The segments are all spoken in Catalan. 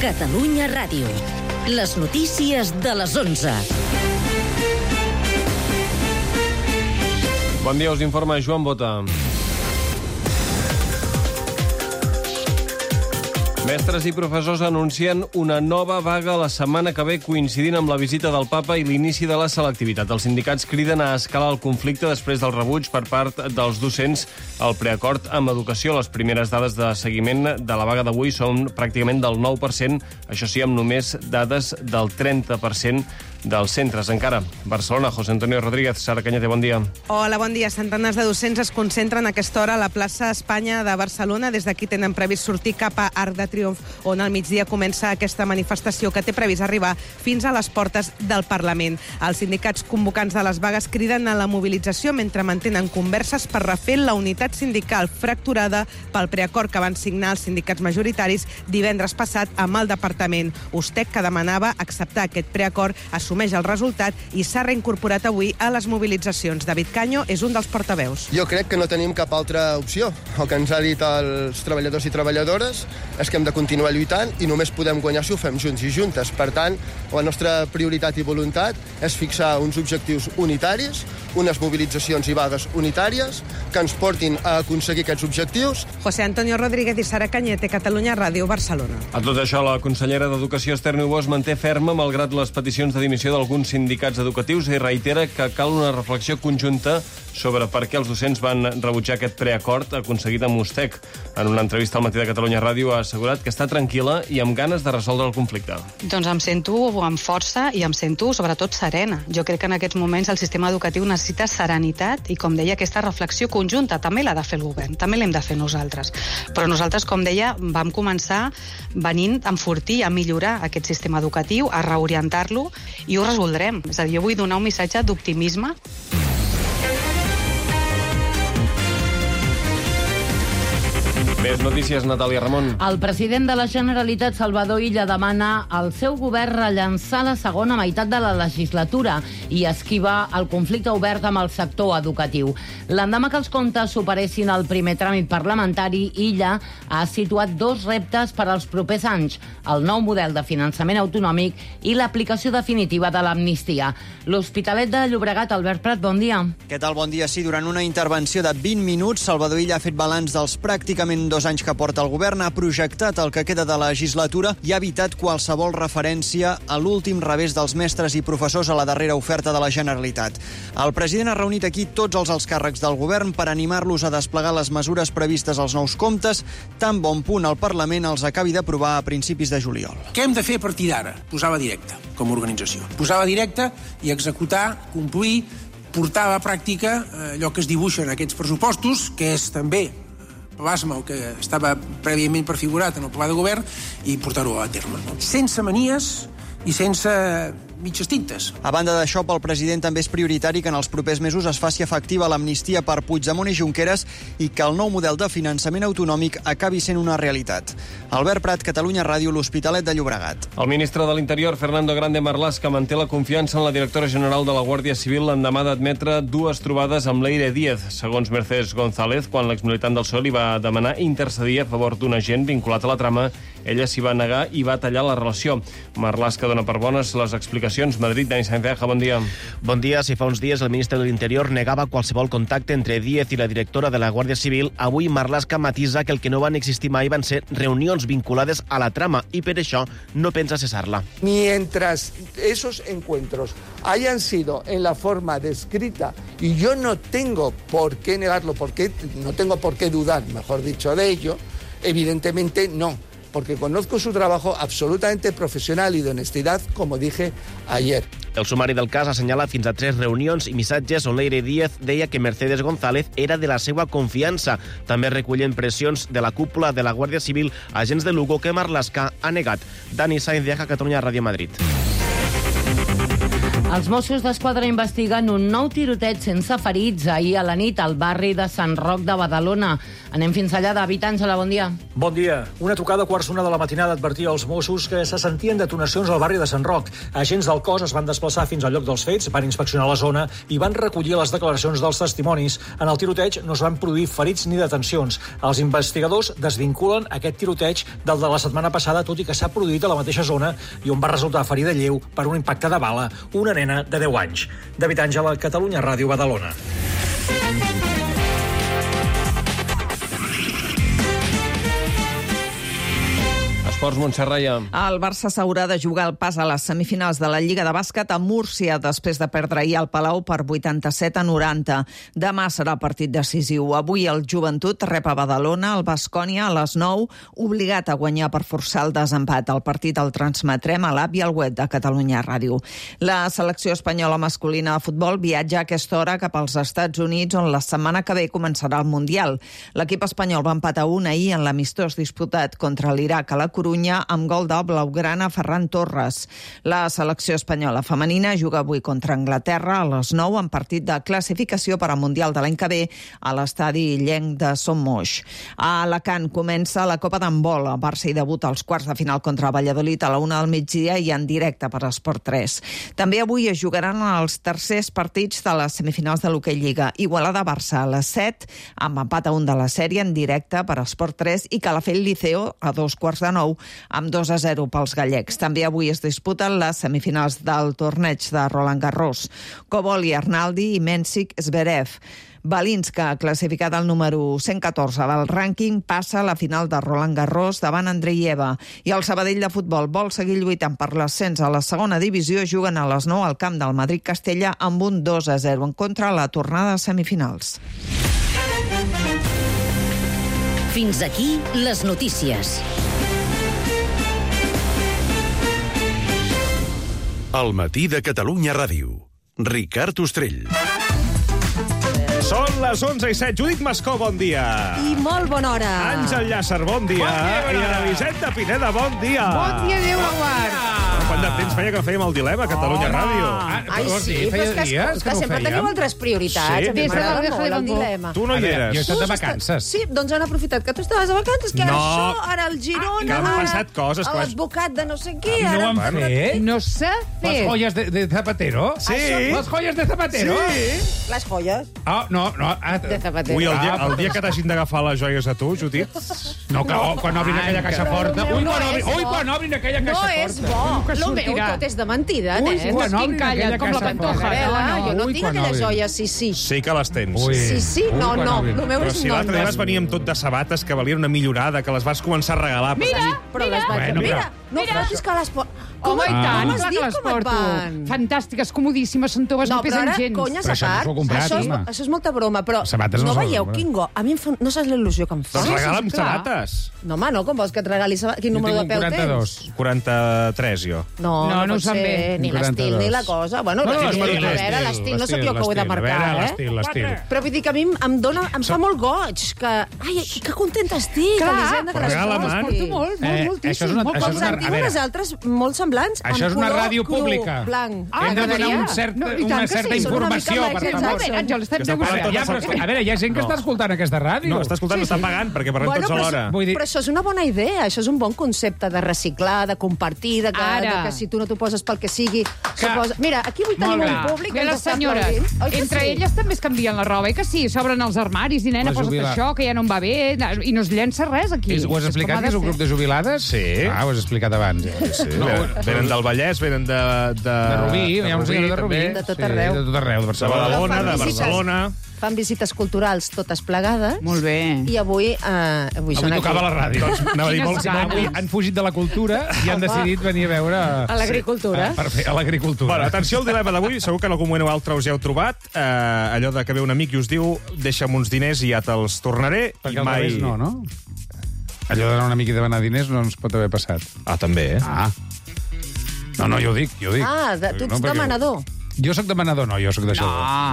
Catalunya Ràdio. Les notícies de les 11. Bon dia, us informa Joan Bota. Mestres i professors anuncien una nova vaga la setmana que ve, coincidint amb la visita del papa i l'inici de la selectivitat. Els sindicats criden a escalar el conflicte després del rebuig per part dels docents al preacord amb educació. Les primeres dades de seguiment de la vaga d'avui són pràcticament del 9%, això sí, amb només dades del 30% dels centres. Encara, Barcelona, José Antonio Rodríguez. Sara Cañete, bon dia. Hola, bon dia. Centenars de docents es concentren a aquesta hora a la plaça Espanya de Barcelona. Des d'aquí tenen previst sortir cap a Arc de Triomf, on al migdia comença aquesta manifestació que té previst arribar fins a les portes del Parlament. Els sindicats convocants de les vagues criden a la mobilització mentre mantenen converses per refer la unitat sindical fracturada pel preacord que van signar els sindicats majoritaris divendres passat amb el departament. USTEC, que demanava acceptar aquest preacord, assumeix el resultat i s'ha reincorporat avui a les mobilitzacions. David Caño és un dels portaveus. Jo crec que no tenim cap altra opció. El que ens ha dit els treballadors i treballadores és que hem de continuar lluitant i només podem guanyar si ho fem junts i juntes. Per tant, la nostra prioritat i voluntat és fixar uns objectius unitaris, unes mobilitzacions i vagues unitàries que ens portin a aconseguir aquests objectius. José Antonio Rodríguez i Sara Cañete, Catalunya Ràdio, Barcelona. A tot això, la consellera d'Educació, Esther Niubó, es manté ferma malgrat les peticions de dimissió d'alguns sindicats educatius i reitera que cal una reflexió conjunta sobre per què els docents van rebutjar aquest preacord aconseguit amb USTEC. En una entrevista al Matí de Catalunya Ràdio ha assegurat que està tranquil·la i amb ganes de resoldre el conflicte. Doncs em sento amb força i em sento sobretot serena. Jo crec que en aquests moments el sistema educatiu necessita serenitat i, com deia, aquesta reflexió conjunta. També l'ha de fer el govern, també l'hem de fer nosaltres. Però nosaltres, com deia, vam començar venint a enfortir, a millorar aquest sistema educatiu, a reorientar-lo i ho resoldrem. És a dir, jo vull donar un missatge d'optimisme. Més notícies, Natàlia Ramon. El president de la Generalitat, Salvador Illa, demana al seu govern rellançar la segona meitat de la legislatura i esquivar el conflicte obert amb el sector educatiu. L'endemà que els comptes superessin el primer tràmit parlamentari, Illa ha situat dos reptes per als propers anys: el nou model de finançament autonòmic i l'aplicació definitiva de l'amnistia. L'Hospitalet de Llobregat, Albert Prat, bon dia. Què tal? Bon dia. Sí, durant una intervenció de 20 minuts, Salvador Illa ha fet balanç dels pràcticament 2 anys que porta el govern, ha projectat el que queda de legislatura i ha evitat qualsevol referència a l'últim revés dels mestres i professors a la darrera oferta de la Generalitat. El president ha reunit aquí tots els alts càrrecs del govern per animar-los a desplegar les mesures previstes als nous comptes, tan bon punt el Parlament els acabi d'aprovar a principis de juliol. Què hem de fer a partir d'ara? Posar-la directa, com a organització. Posar-la directa i executar, complir, portar a la pràctica allò que es dibuixa en aquests pressupostos, que és també plasma el que estava prèviament prefigurat en el pla de govern, i portar-ho a terme. Sense manies i sense mitges tintes. A banda d'això, pel president també és prioritari que en els propers mesos es faci efectiva l'amnistia per Puigdemont i Junqueras i que el nou model de finançament autonòmic acabi sent una realitat. Albert Prat, Catalunya Ràdio, l'Hospitalet de Llobregat. El ministre de l'Interior, Fernando Grande Marlaska, manté la confiança en la directora general de la Guàrdia Civil l'endemà d'admetre 2 trobades amb Leire Díez. Segons Mercedes González, quan l'exmilitant del PSOE li va demanar intercedir a favor d'un agent vinculat a la trama, ella s'hi va negar i va tallar la relació. Marlaska dona per bones les explicacions. Madrid, Dani Sainz, bon dia. Bon dia. Si fa uns dies el ministre de l'Interior negava qualsevol contacte entre Díez i la directora de la Guàrdia Civil, avui Marlaska matisa que el que no van existir mai van ser reunions vinculades a la trama i per això no pensa cesar-la. Mientras esos encuentros hayan sido en la forma descrita, y yo no tengo por qué negarlo, porque no tengo por qué dudar, mejor dicho, de ello, evidentemente no. Porque conozco su trabajo absolutamente profesional y de honestidad, como dije ayer. El sumari del cas assenyala fins a 3 reunions i missatges on Leire Díez deia que Mercedes González era de la seva confiança. També recullen pressions de la cúpula de la Guàrdia Civil, agents de Lugo, que Marlaska ha negat. Dani Sainz, Catalunya Ràdio, Madrid. Els Mossos d'Esquadra investiguen un nou tiroteig sense ferits ahir a la nit al barri de Sant Roc de Badalona. Anem fins allà, David Àngela, bon dia. Bon dia. Una trucada a 1:15 de la matinada advertia als Mossos que se sentien detonacions al barri de Sant Roc. Agents del cos es van desplaçar fins al lloc dels fets, van inspeccionar la zona i van recollir les declaracions dels testimonis. En el tiroteig no es van produir ferits ni detencions. Els investigadors desvinculen aquest tiroteig del de la setmana passada, tot i que s'ha produït a la mateixa zona i on va resultar ferida lleu per un impacte de bala una nena de 10 anys. David Àngela, Catalunya Ràdio, Badalona. Esports, Montserrat. El Barça s'haurà de jugar el pas a les semifinals de la Lliga de Bàsquet a Múrcia després de perdre ahir al Palau per 87-90. Demà serà el partit decisiu. Avui el Joventut rep a Badalona, el Baskonia a les 9, obligat a guanyar per forçar el desempat. El partit el transmetrem a l'app i al web de Catalunya Ràdio. La selecció espanyola masculina de futbol viatja a aquesta hora cap als Estats Units, on la setmana que ve començarà el Mundial. L'equip espanyol va empatar 1 ahir en l'amistós disputat contra l'Iraq a la Corunya amb gol del blaugrana Ferran Torres. La selecció espanyola femenina juga avui contra Anglaterra a les 9 en partit de classificació per al Mundial de l'any que ve a l'estadi illenc de Son Moix. A Alacant comença la Copa d'Handbol. El Barça hi debuta als quarts de final contra Valladolid a la 1 del migdia i en directe per Esport 3. També avui es jugaran els tercers partits de les semifinals de l'Hockey Lliga. Igualada-Barça a les 7 amb empat a 1 de la sèrie en directe per Esport 3 i Calafell-Liceo a 2:45 amb 2-0 pels gallecs. També avui es disputen les semifinals del torneig de Roland Garros. Kobol i Arnaldi i Mensik Zverev. Balinska, classificat al número 114 del rànquing, passa a la final de Roland Garros davant Andreieva. I el Sabadell de futbol vol seguir lluitant per l'ascens a la segona divisió. Juguen a les 9 al camp del Madrid-Castella amb un 2-0 en contra a la tornada de semifinals. Fins aquí les notícies. El matí de Catalunya Ràdio. Ricard Ostrell. Són les 11:07. Judit Mascó, bon dia. I molt bona hora. Àngel Llàcer, bon dia. Bon dia, I Ana Vicenta Pineda, bon dia. Bon dia, Déu guard. Quant de temps feia que fèiem el dilema a Catalunya Ràdio? Ai, sí, però és que sempre teniu altres prioritats. Sí, A mi m'agrada molt el dilema. Tu no hi eres. Jo he estat de vacances. Sí, doncs han aprofitat que tu estaves de vacances, que No. això, ara el Girona, Que han passat coses, ara que vas- l'advocat de no sé què, No ara... ho han fet? No s'ha Les joies de Zapatero? Sí. Les joies de Zapatero? Sí. Les joies. Ah, no. De Zapatero. Ui, el dia que t'hagin d'agafar les joies a tu, Judit. No, clar, quan obrin aquella caixa forta. Ui, quan obrin aquella caixa forta. No és bo. Que Lo meu sortirà. tot és de mentida, Ui, nen. quan obrin aquella com la caixa Pantoja. forta. Jo no Ui, tinc quan aquelles obrin. joies, sí. Sí que les tens. Ui. Sí, no. quan obrin. Lo meu Però és si no. l'altre dia vas venir amb tot de sabates que valien una millorada, que les vas començar a regalar. Però les vaig... Bueno, Mira, no fotis que les... Home, i tant, Com has clar dit que les com et porto. van? Fantàstiques, comodíssimes, són toves, no No, però pesen ara, gens. conyes Però a això no part, s'ho ha comprat, home. això és molta broma, però Sabates no no s'ho veieu compra. quin go? A mi no saps la il·lusió que em fa. Doncs regala'm clar. sabates. No, home, no, com vols que et regali sabates? Quin Jo número de tinc un peu 42. tens? 43, jo. No No pot ho sap ser bé. ni l'estil 42. ni la cosa. Bueno, No, l'estil, l'estil, a veure, l'estil, no sóc jo que ho he de marcar, A veure, eh? l'estil. Però vull dir que a mi em fa molt goig, que... Ai, que contenta estic, Clar, Elisenda, que les regala, coses man. porti. Molt, moltíssim. això és una- molt això és Com una- sentim a veure. unes altres molt semblants, Això és amb una color ràdio cru, pública. blanc. Hem de donar m'agradaria. i una tant que certa sí, són una mica informació. Michael Per Jackson. favor. Àngel, estem Que està parlant negociant. tot Ja, però, a veure, hi ha gent que està escoltant aquesta ràdio. No, està escoltant, no està pagant, perquè parlem tots alhora. Vull dir- Però això és una bona idea, això és un bon concepte de reciclar, de compartir, de que si tu no t'ho poses pel que sigui... Mira, aquí avui tenim Molt un bé. públic que Bé, ens les està senyores, aplaudint. Oi que entre sí? elles també es canvien la roba, que sí? S'obren els armaris i, nena, La posa't jubila- això, que ja no em va bé, i no es llença res aquí. Ho has explicat, que és un grup de jubilades? Sí. Ah, ho has explicat abans. Sí, venen del Vallès, venen de Rubí, hi ha un senyor de Rubí. també. De tot arreu. Sí, de tot arreu, de De Barcelona. Badalona, Fan de visites. Barcelona. Fan visites culturals totes plegades. Molt bé. I avui Avui són tocava la ràdio. Doncs anava a dir, Quines ganes. Avui han fugit de la cultura i han decidit venir a veure... A l'agricultura. Per fer a l'agricultura. Bueno, atenció al dilema d'avui. Segur que en algun moment o altre us hi heu trobat. Allò de que ve un amic i us diu deixa'm uns diners i ja te'ls tornaré. Perquè I al mai... revés no? Allò d'anar a un amic i demanar diners no ens pot haver passat. Ah, també, eh? Ah. No, jo ho dic. Tu ets perquè- demanador. Jo sóc demanador, no, jo sóc deixador.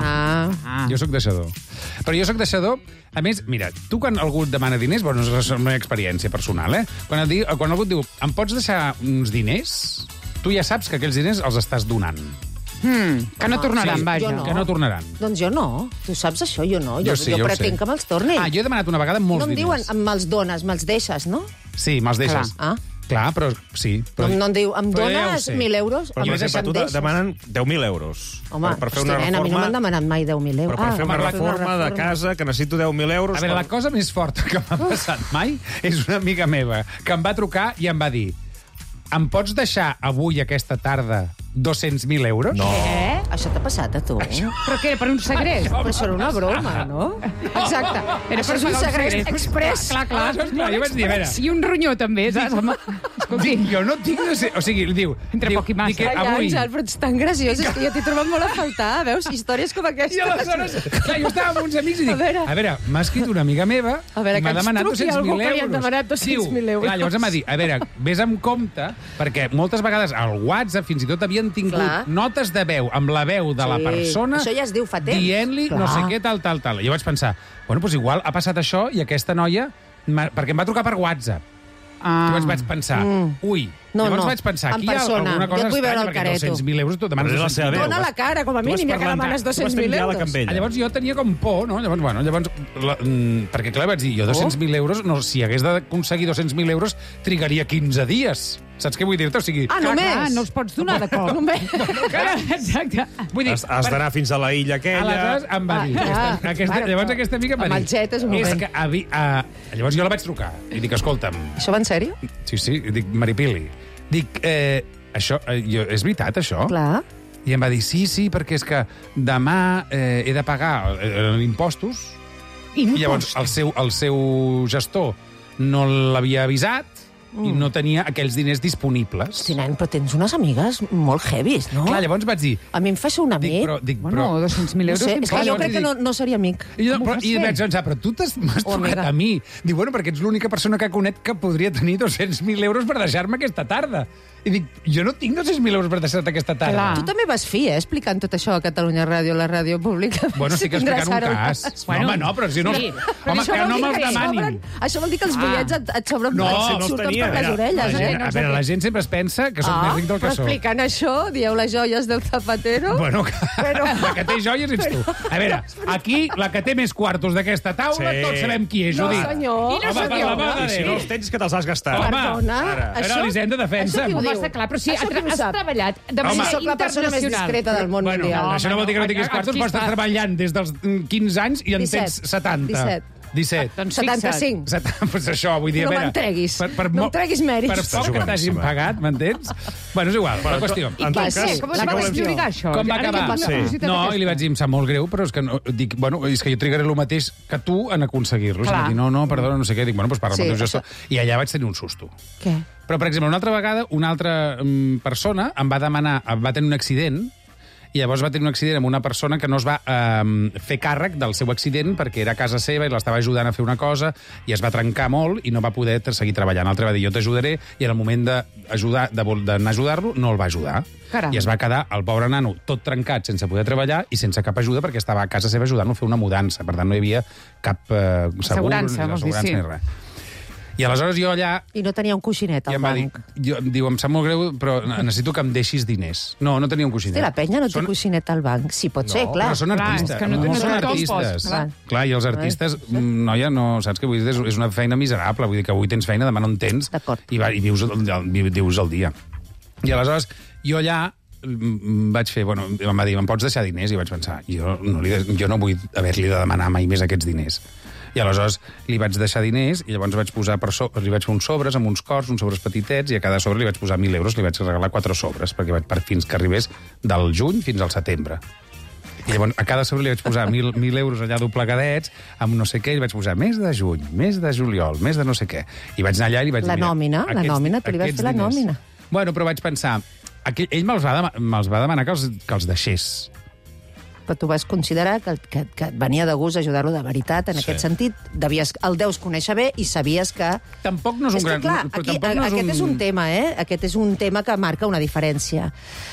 Jo sóc deixador. Però jo sóc deixador... A més, mira, tu quan algú et demana diners, bueno, és una experiència personal, eh? Quan algú et diu, em pots deixar uns diners? Tu ja saps que aquells diners els estàs donant. Que no tornaran, vaja. Jo no. Que no tornaran. Doncs jo no. Tu saps això? Jo no. Jo sí, jo ho pretenc sé. que me'ls tornin. Jo he demanat una vegada molts No em diuen, diners. me'ls dones, me'ls deixes, no? Sí, me'ls deixes. Ah. Clar, però sí. Però... No em diu, em Però ja ho dones sé. 1.000 euros? Però, per exemple, tu demanen 10.000 euros. Home, per fer una a mi no reforma... m'han demanat mai 10.000 euros. Però per fer una reforma de casa, que necessito 10.000 euros... A veure, la cosa més forta que m'ha passat mai és una amiga meva que em va trucar i em va dir: em pots deixar avui, aquesta tarda, 200.000 euros? No. Què? Això t'ha passat a tu? Però què era, per un segrest? Però això era una broma, no? Exacte. Era Això és un segrest express. Clar. Aleshores, clar, jo vaig dir, a veure... I un ronyó, també, saps? Escolti, Jo no tinc... O sigui, diu... Entre diu, poc i massa. dic que Ai, avui... Àngel, però ets tan graciós, és que jo t'he trobat molt a faltar, veus? Històries com aquestes. I aleshores, clar, jo estava amb uns amics i dic, a veure, m'ha escrit una amiga meva A veure, i m'ha que ens demanat truqui 200.000 algú euros. que li han demanat 200.000 euros. Clar, llavors em va dir, a veure, vés amb compte, perquè moltes vegades al WhatsApp fins i tot havien tingut Clar. notes de veu, amb la veu de la Sí, persona, això ja es diu fa temps. dient-li no sé què, tal. I jo vaig pensar, bueno, doncs igual ha passat això i aquesta noia... Perquè em va trucar per WhatsApp. Llavors vaig pensar, ui... No, Llavors no, vaig pensar, en aquí hi ha persona. alguna cosa Jo et vull veure estranya, el perquè careto. 200.000 euros tu demanes Però és la seva 200.000 veu. Dóna la cara, com a mínim, ja que demanes 200.000 euros. Llavors jo tenia com por, no? Llavors perquè clar, vaig dir, jo 200.000 euros, no, si hagués d'aconseguir 200.000 euros, trigaria 15 dies. Saps què vull dir-te? O sigui... Ah, només? Clar, no els pots donar de cop. Només. Exacte. Vull dir, Has d'anar fins a la illa aquella... aleshores em va dir... Llavors aquesta amiga em va dir... Amb el jet és un moment. Llavors jo la vaig trucar i dic, escolta'm... Això va en sèrio? Sí, dic, Maripili. Dic, això, és veritat, això? Clar. I em va dir, sí, perquè és que demà he de pagar impostos. I llavors el seu gestor no l'havia avisat i no tenia aquells diners disponibles. Hosti, nen, però tens unes amigues molt heavies, no? Clar, llavors vaig dir... A mi em fa ser un amic. Bueno, 200.000 euros... No sé, és que jo crec que no seria amic. I vaig pensar, però tu m'has trucat a mi. Diu, bueno, perquè ets l'única persona que conec que podria tenir 200.000 euros per deixar-me aquesta tarda. I dic, jo no tinc 200.000 euros per deixar-te aquesta tarda. Clar. Tu també vas fi, explicant tot això a Catalunya Ràdio, la ràdio pública. Bueno, estic explicant un cas. Bueno, home, no, però si no... Sí. Home, que no me'ls demanin. Això vol dir que els bullets et sobren No, et surten per les orelles, A veure, la gent sempre es pensa que soc més ric del que però soc. explicant això, dieu les joies del Zapatero... Bueno, la que té joies ets tu. A veure, aquí, la que té més quartos d'aquesta taula, tots sabem qui és, No, ho dic. senyor. I no sóc jo. I si no els tens, que te'ls has gastat. Perdona, Era l'Hisenda Defensa. Això qui ho Home, diu? està clar, però si Això qui ho has sap? treballat de Home, manera soc la persona més internacional. discreta del món mundial. Això no vol dir que no tinguis quartos, però estàs treballant des dels 15 anys i en 17. tens 70. 17. Doncs 75. Pues això, vull dir, No a veure... m'entreguis. No em treguis mèrits. Per poc que t'hagin pagat, m'entens? Bueno, és igual, la qüestió. I què? Com es va explicar això? Com va acabar? No, i li vaig dir, em sap molt greu, però és que no, dic, bueno, és que jo trigaré el mateix que tu en aconseguir-lo. I em va dir, no, perdona, no sé què. Dic, bueno, doncs parla amb el teu gestor. I allà vaig tenir un susto. Què? Però, per exemple, una altra vegada, una altra persona em va demanar, va tenir un accident, i llavors va tenir un accident amb una persona que no es va fer càrrec del seu accident perquè era a casa seva i l'estava ajudant a fer una cosa i es va trencar molt i no va poder seguir treballant. L'altre va dir, jo t'ajudaré, i en el moment d'anar a ajudar-lo, no el va ajudar. Caram. I es va quedar el pobre nano tot trencat, sense poder treballar i sense cap ajuda perquè estava a casa seva ajudant-lo a fer una mudança. Per tant, no hi havia cap segur, Assegurança, vols dir, sí. ni res. I aleshores jo allà... I no tenia un coixinet al banc. Diu, em sap molt greu, però necessito que em deixis diners. No, no tenia un coixinet. Hosti, la penya no té coixinet al banc. Sí, pot ser, clar. Però són artistes. no són tothom artistes. pot. Clar, i els artistes, noia, no, saps què vull dir? És una feina miserable. Vull dir que avui tens feina, demà no en tens. I vius el dia. I aleshores, jo allà vaig fer, bueno, em va dir, em pots deixar diners? I vaig pensar, jo no vull haver-li de demanar mai més aquests diners. I aleshores li vaig deixar diners i llavors vaig posar li vaig fer uns sobres amb uns cors, uns sobres petitets, i a cada sobre li vaig posar 1.000 euros, li vaig regalar 4 sobres, perquè fins que arribés del juny fins al setembre. I llavors a cada sobre li vaig posar 1.000 euros allà doblegadets, amb no sé què, i li vaig posar mes de juny, mes de juliol, mes de no sé què. I vaig anar allà i li vaig dir... La nòmina, tu li vas fer la nòmina. Bueno, però vaig pensar, ell me'ls va demanar que els deixés. Però tu vas considerar que venia de gust ajudar-lo de veritat, en aquest sentit. El deus conèixer bé i sabies que... Tampoc no és un gran... Clar, aquest és un tema, Aquest és un tema que marca una diferència.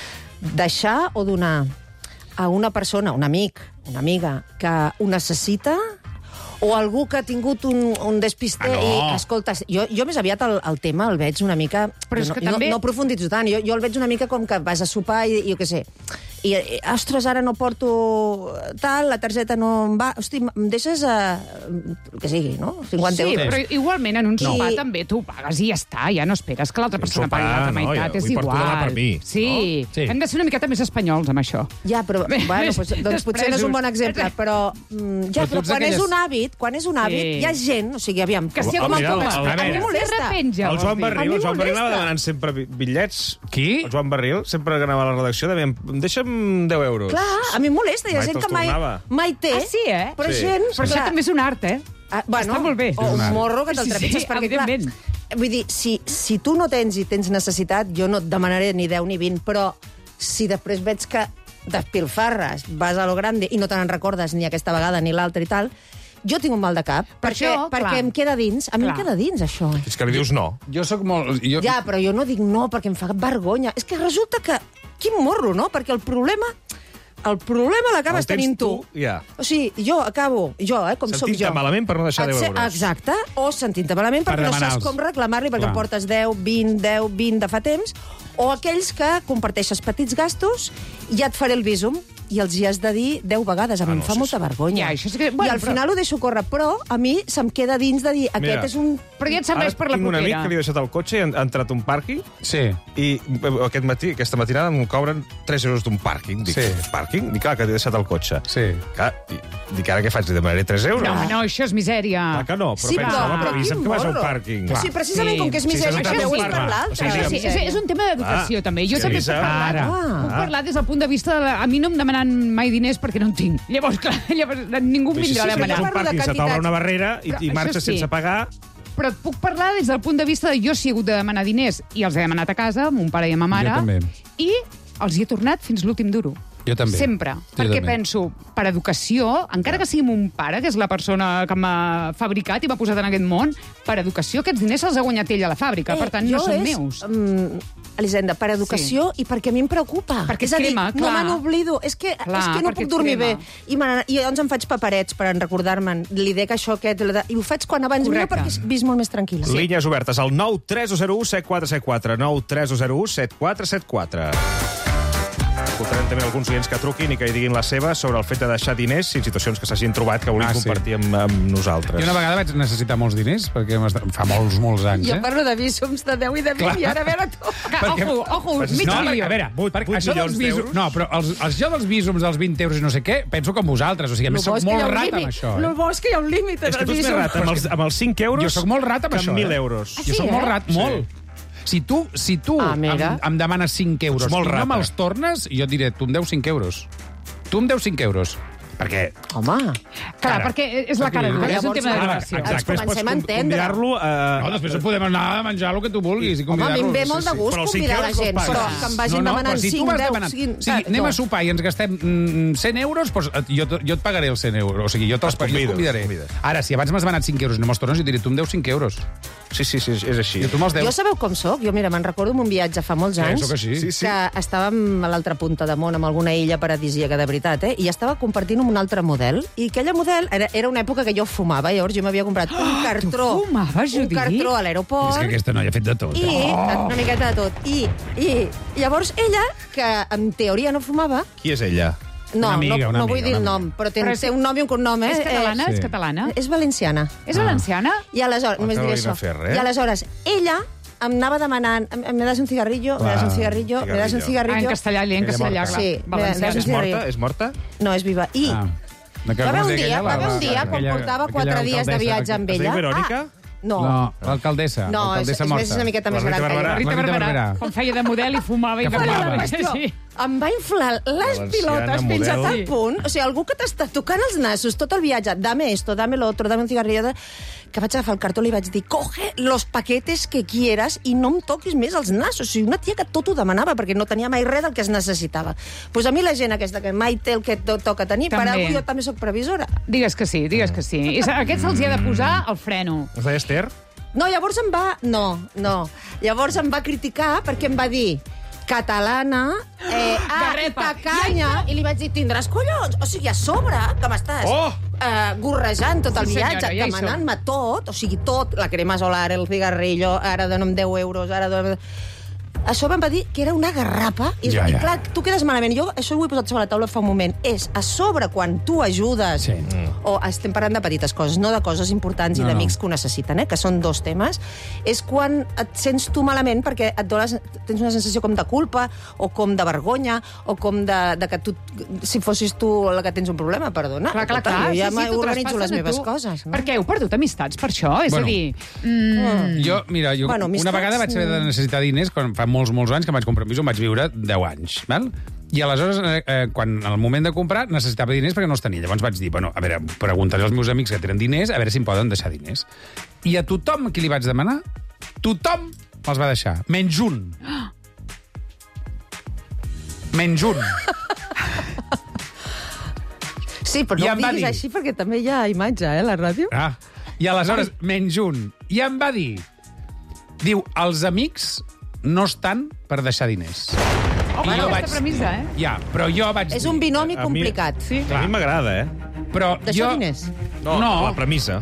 Deixar o donar a una persona, un amic, una amiga, que ho necessita, o algú que ha tingut un despiste i, escolta, jo més aviat el tema el veig una mica... Però és que també... No aprofunditzo tant, jo el veig una mica com que vas a sopar i jo què sé, ostres, ara no porto tal, la targeta no em va... Hosti, em deixes el que sigui, no? 50 euros. Sí, però igualment en un sopar també tu pagues i ja està, ja no esperes que l'altra persona pagui l'altra meitat, és igual. Vull per mi. Sí, hem de ser una miqueta més espanyols amb això. Ja, però, bueno, doncs potser no és un bon exemple, però quan és un hàbit, hi ha gent, o sigui, aviam, que si algú a mi molesta. El Joan Barril anava demanant sempre bitllets. Qui? El Joan Barril, sempre que anava a la redacció, deien, deixa'm 10 euros. Clar, a mi em molesta, hi ha gent que mai té. Ah, sí, eh? Però gent... Però això també és un art, eh? Bueno, està molt bé. O un morro que te'l trepitges, perquè clar... Vull dir, si tu no tens i tens necessitat, jo no et demanaré ni 10 ni 20, però si després veig que despilfarres, vas a lo grande i no te n'en recordes ni aquesta vegada ni l'altra i tal, jo tinc un mal de cap, perquè em queda dins. A mi em queda dins, això. És que li dius no. Jo sóc molt... Ja, però jo no dic no perquè em fa vergonya. És que resulta que... Quin morro, no? Perquè el problema l'acabes tenint tu. Ja. O sigui, jo acabo, com soc jo... Sentint-te malament per no deixar 10 euros. Exacte, o sentint-te malament perquè no saps com reclamar-li, perquè em portes 10, 20 de fa temps, o aquells que comparteixes petits gastos i ja et faré el visum i els hi has de dir 10 vegades. A mi em fa molta vergonya. I al final ho deixo córrer, però a mi se'm queda dins de dir aquest és un... Però ja et serveix per la propera. Tinc un amic que li ha deixat el cotxe i ha entrat un pàrquing i aquesta matinada em cobren 3 euros d'un pàrquing. Dic, pàrquing? Dic, clar, que t'he deixat el cotxe. Dic, ara què faig? Li demanaré 3 euros? No, això és misèria. Clar que no, però pensa, però avisa'm que vas a un pàrquing. Sí, precisament com que és misèria, també ho és per l'altre. És un tema d'educació, també. Jo també puc parlar des del punt de vista de... A mi no em demanen mai diners perquè no en tinc. Llavors, clar, ningú em vindrà a demanar. Si un pàrquing se t'obre una barrera i marxes sense pagar... Però et puc parlar des del punt de vista de jo si he hagut de demanar diners i els he demanat a casa, amb un pare i amb ma mare, i els hi he tornat fins l'últim duro. Jo també. Sempre. Perquè penso, per educació, encara que sigui mon pare, que és la persona que m'ha fabricat i m'ha posat en aquest món, per educació aquests diners els ha guanyat ell a la fàbrica, per tant no són meus. Elisenda, per educació i perquè a mi em preocupa. Perquè és a dir, no me n'oblido. És que no puc dormir bé. I llavors em faig paperets per recordar-me'n. Li dec això, aquest... I ho faig quan abans millor perquè vis molt més tranquil·la. Línies obertes al 93201 7474. 93201 7474. Escoltarem també alguns clients que truquin i que hi diguin la seva sobre el fet de deixar diners en situacions que s'hagin trobat que volien compartir amb nosaltres. Jo una vegada vaig necessitar molts diners, perquè fa molts anys. Jo parlo de visums de 10 i de 20 i ara a veure tu. Ojo, mig milió. A veure, 8 milions d'euros. No, però jo dels visums dels 20 euros i no sé què, penso com vosaltres. O sigui, a més, soc molt rat amb això. El bo és que hi ha un límit. És que tu ets més rat amb els 5 euros jo soc molt rat amb això, que amb 1.000 euros. Jo soc molt rat, molt. Si tu em demanes 5 euros i no me'ls tornes, jo et diré, tu em deus 5 euros. Tu em deus 5 euros. Perquè... Home... Clar, perquè és la cara dura, és un tema d'educació. Ens comencem a entendre. No, després podem anar a menjar el que tu vulguis. Home, a mi em ve molt de gust convidar la gent, però que em vagin demanant 5, 10... Si anem a sopar i ens gastem 100 euros, jo et pagaré els 100 euros. O sigui, jo te'ls convidaré. Ara, si abans m'has demanat 5 euros i no me'ls tornes, jo diré, tu em deus 5 euros. Sí, és així. Jo sabeu com soc? Jo, mira, me'n recordo d'un viatge fa molts anys que estàvem a l'altra punta de món, amb alguna illa paradisíaca de veritat, i estava compartint amb un altre model, i aquella model era una època que jo fumava, llavors jo m'havia comprat un cartró. Tu fumaves, Judit? Un cartró a l'aeroport. És que aquesta noia ha fet de tot. Una miqueta de tot. I llavors ella, que en teoria no fumava... Qui és ella? No vull dir el nom, però té un nom i un cognom, És catalana? És catalana? És valenciana. És valenciana? I aleshores, només diré això. I aleshores, ella em anava demanant, me das un cigarrillo, me das un cigarrillo, me das un cigarrillo... En castellà, clar. Sí, és morta? No, és viva. I va haver un dia, quan portava 4 dies de viatge amb ella... Es deia Verònica? No, l'alcaldessa. No, és una miqueta més gran que jo. Rita Barberà. Quan feia de model i fumava i cantava. Em va inflar les pilotes fins a tal punt. O sigui, algú que t'està tocant els nassos tot el viatge, dame esto, dame lo otro, dame un cigarrillo, que vaig agafar el cartó i li vaig dir, coge los paquetes que quieras i no em toquis més els nassos. O sigui, una tia que tot ho demanava perquè no tenia mai res del que es necessitava. Doncs a mi la gent aquesta que mai té el que toca tenir, per alguna jo també soc previsora. Digues que sí. Aquests se'ls hi ha de posar el freno. Es deia Esther? No, llavors em va... No. Llavors em va criticar perquè em va dir catalana, tacanya, i li vaig dir, tindràs collons? O sigui, a sobre, que m'estàs gorrejant tot el viatge, demanant-me tot, o sigui, tot, la crema solar, el cigarrillo, ara dona'm 10 euros, ara dona'm... Això em va dir que era una garrapa. I clar, tu quedes malament. Jo això ho he posat sobre la taula fa un moment. És a sobre quan tu ajudes, o estem parlant de petites coses, no de coses importants i d'amics que ho necessiten, que són dos temes, és quan et sents tu malament perquè tens una sensació com de culpa, o com de vergonya, o com de que tu, si fossis tu la que tens un problema, perdona. Clar. Jo ja organitzo les meves coses. Per què? Heu perdut amistats per això? És a dir... Jo, una vegada vaig haver de necessitar diners quan fa molts anys que em vaig comprar un pis on vaig viure 10 anys, val? I aleshores, quan al moment de comprar, necessitava diners perquè no els tenia. Llavors vaig dir, a veure, preguntaré als meus amics que tenen diners, a veure si em poden deixar diners. I a tothom a qui li vaig demanar, tothom els va deixar, menys un. Menys un. Sí, però no ho diguis així perquè també hi ha imatge, a la ràdio. I aleshores, menys un. I em va dir, els amics no estan per deixar diners. Aquesta premissa, Ja, però jo vaig dir... És un binomi complicat. A mi m'agrada, Però deixar diners? No, la premissa.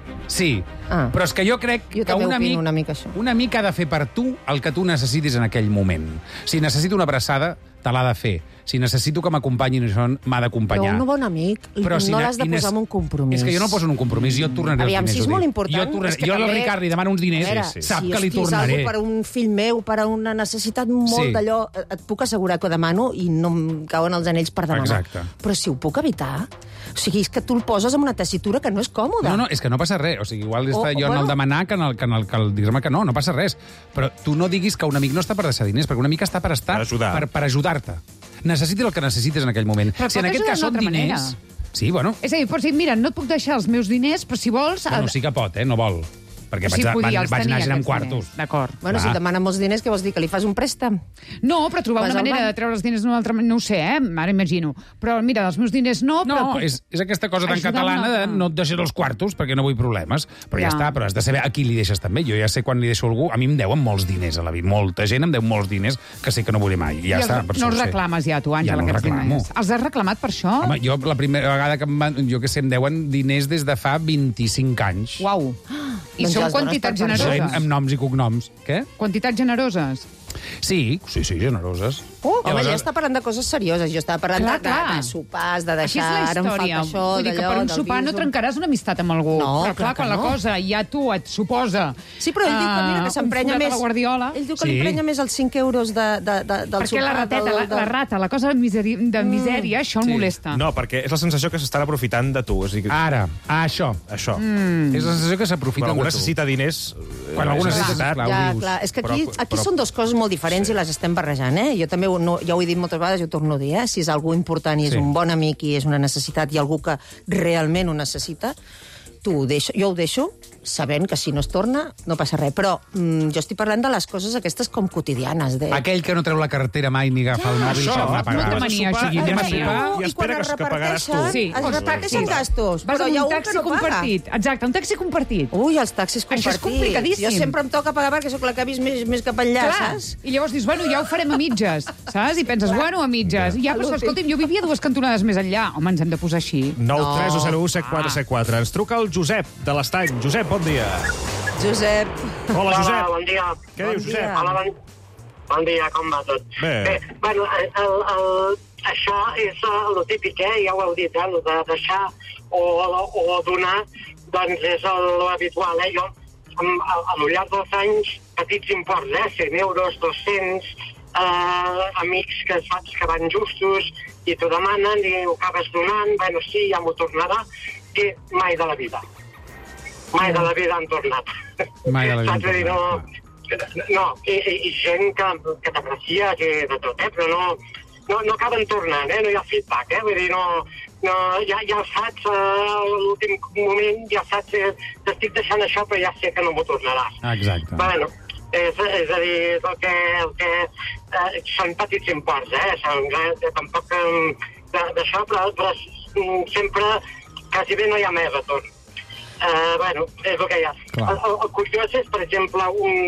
Sí, però és que jo crec que un amic ha de fer per tu el que tu necessitis en aquell moment. Si necessito una abraçada, te l'ha de fer. Si necessito que m'acompanyin, m'ha d'acompanyar. Però un bon amic no l'has de posar en un compromís. És que jo no poso en un compromís, jo et tornaré els diners. Aviam, si és molt important... Jo al Ricard li demano uns diners, sap que li tornaré. Si és per un fill meu, per una necessitat molt d'allò, et puc assegurar que ho demano i no em cauen els anells per demanar. Però si ho puc evitar... O sigui, és que tu el poses en una tessitura que no és còmoda. No, és que no passa res. O sigui, igual està jo en el demanar que dir-me que no passa res. Però tu no diguis que un amic no està per deixar diners, perquè un amic està per estar... Per ajudar-te. Necessitis el que necessitis en aquell moment. Però si en aquest cas són diners... Sí, bueno. És a dir, pots dir, mira, no et puc deixar els meus diners, però si vols... Bueno, sí que pot, no vol. Perquè vaig anar en quartos. D'acord. Bueno, si et demanen molts diners, què vols dir? Que li fas un préstec? No, però trobar una manera de treure els diners d'una altra manera, no ho sé, ara imagino. Però mira, els meus diners no... No, és aquesta cosa tan catalana de no et deixes els quartos perquè no vull problemes. Però ja està, però has de saber a qui li deixes també. Jo ja sé quan li deixo a algú, a mi em deuen molts diners a la vida. Molta gent em deu molts diners que sé que no veuré mai. I ja està. No els reclames ja, tu, Àngel, aquests diners. Els has reclamat per això? Home, jo la primera vegada que em deuen diners des de fa 25 anys. Uau. I són quantitats generoses. Amb noms i cognoms. Què? Quantitats generoses. Sí, generoses. Home, jo estava parlant de coses serioses. Jo estava parlant de sopars, de deixar... Ara em falta això, vull dir que per un sopar no trencaràs una amistat amb algú. Però clar, quan la cosa ja tu et suposa... Sí, però ell diu que, mira, que s'emprenya més... Ell diu que li emprenya més els 5 euros del sopar... Perquè la rata, la cosa de misèria, això el molesta. No, perquè és la sensació que s'estan aprofitant de tu. Ara, això. Això. És la sensació que s'aprofiten de tu. Quan algú necessita diners... Quan algú necessita... Clar, és que aquí són dues coses molt diferents i les estem barrejant, Jo també ja ho he dit moltes vegades i ho torno a dir, Si és algú important i és un bon amic i és una necessitat i algú que realment ho necessita, jo ho deixo sabent que si no es torna no passa res. Però jo estic parlant de les coses aquestes com quotidianes. Aquell que no treu la cartera mai ni agafa el mòbil, això m'ha pagat. Molta mania, això. I espera que pagaràs tu. Es reparteixen gastos. Vas a un taxi compartit. Exacte, un taxi compartit. Ui, els taxis compartits. Això és complicadíssim. Jo sempre em toca pagar perquè sóc la que ha vist més cap enllà, saps? I llavors dius, bueno, ja ho farem a mitges, saps? I penses, bueno, a mitges. I ja, però escolta'm, jo vivia 2 cantonades més enllà. Home, ens hem de posar així. 9 3 1 1 7 4 7 4. Ens truca el Josep de l'Estany. Josep, bon dia. Josep. Hola, Josep. Bon dia. Què dius, Josep? Hola, bon dia, com va tot? Bé. Bueno, això és el típic, ja ho heu dit, el de deixar o donar, doncs és l'habitual, Jo, al llarg dels anys, petits imports, 100 euros, 200, amics que saps que van justos i t'ho demanen i ho acabes donant, bueno, sí, ja m'ho tornarà, i mai de la vida. Mai de la vida han tornat. Mai de la vida han tornat. No, i gent que t'aprecia, que de tot, però no acaben tornant, no hi ha feedback, vull dir, ja saps, a l'últim moment, ja saps que t'estic deixant això, però ja sé que no m'ho tornaràs. Exacte. Bueno, és a dir, el que són petits imports, tampoc d'això, però sempre quasi bé no hi ha més retorn. Bueno, és el que hi ha. El curiós és, per exemple,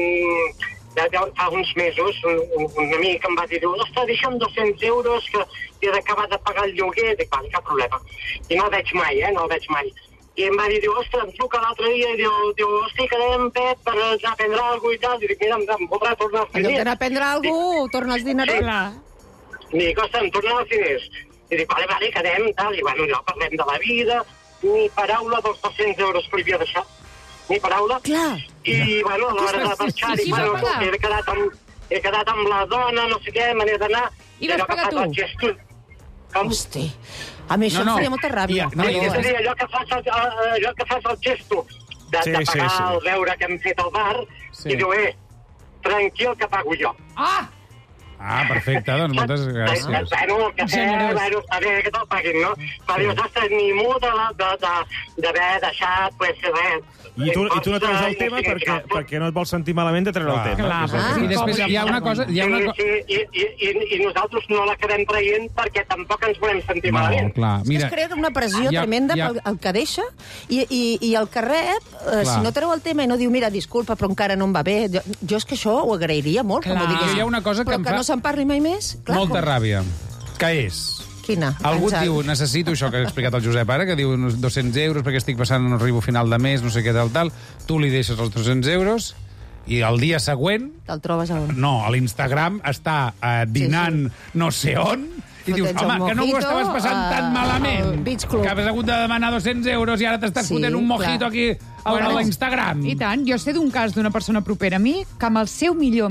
fa uns mesos un amic em va dir, ostres, deixa'm 200 euros que he d'acabar de pagar el lloguer. Dic, vale, cap problema. I no el veig mai, no el veig mai. I em va dir, ostres, em truca l'altre dia i diu, hosti, quedem, Pep, per anar a prendre alguna cosa i tal. I dic, mira, em voldrà tornar els diners. Allò d'anar a prendre alguna cosa, torna els dinerons. Dic, ostres, em tornen els diners. I dic, vale, quedem, tal. I bueno, allò, parlem de la vida, ni paraula dels 200 euros que li havia deixat. Ni paraula. Clar. I, bueno, a l'hora de marxar, dic, bueno, he quedat amb la dona, no sé què, me n'he d'anar. I vas pagar tu? Hosti, a mi això em faria molta ràbia. Allò que fas el gesto de pagar el beure que hem fet al bar i diu, tranquil que pago jo. Ah, perfecte, doncs moltes gràcies. Bueno, el cafè, està bé que te'l paguin, no? Però dius, ostres, ni mut d'haver deixat, pues, res. I tu no treus el tema perquè no et vols sentir malament de treure el tema. I després hi ha una cosa... I nosaltres no l'acabem traient perquè tampoc ens volem sentir malament. Es crea una pressió tremenda pel que deixa i el que rep, si no treu el tema i no diu, mira, disculpa, però encara no em va bé, jo és que això ho agrairia molt, que m'ho digués. Hi ha una cosa que em fa... no se'n parli mai més. Molta ràbia. Que és... Quina? Algú et diu, necessito això que ha explicat el Josep ara, que diu 200 euros perquè estic passant, no arribo a final de mes, no sé què tal, tu li deixes els 200 euros i el dia següent... Te'l trobes a on? No, a l'Instagram està dinant no sé on i dius, home, que no ho estaves passant tan malament, que has hagut de demanar 200 euros i ara t'estàs fotent un mojito aquí a l'Instagram. I tant, jo sé d'un cas d'una persona propera a mi que amb el seu millor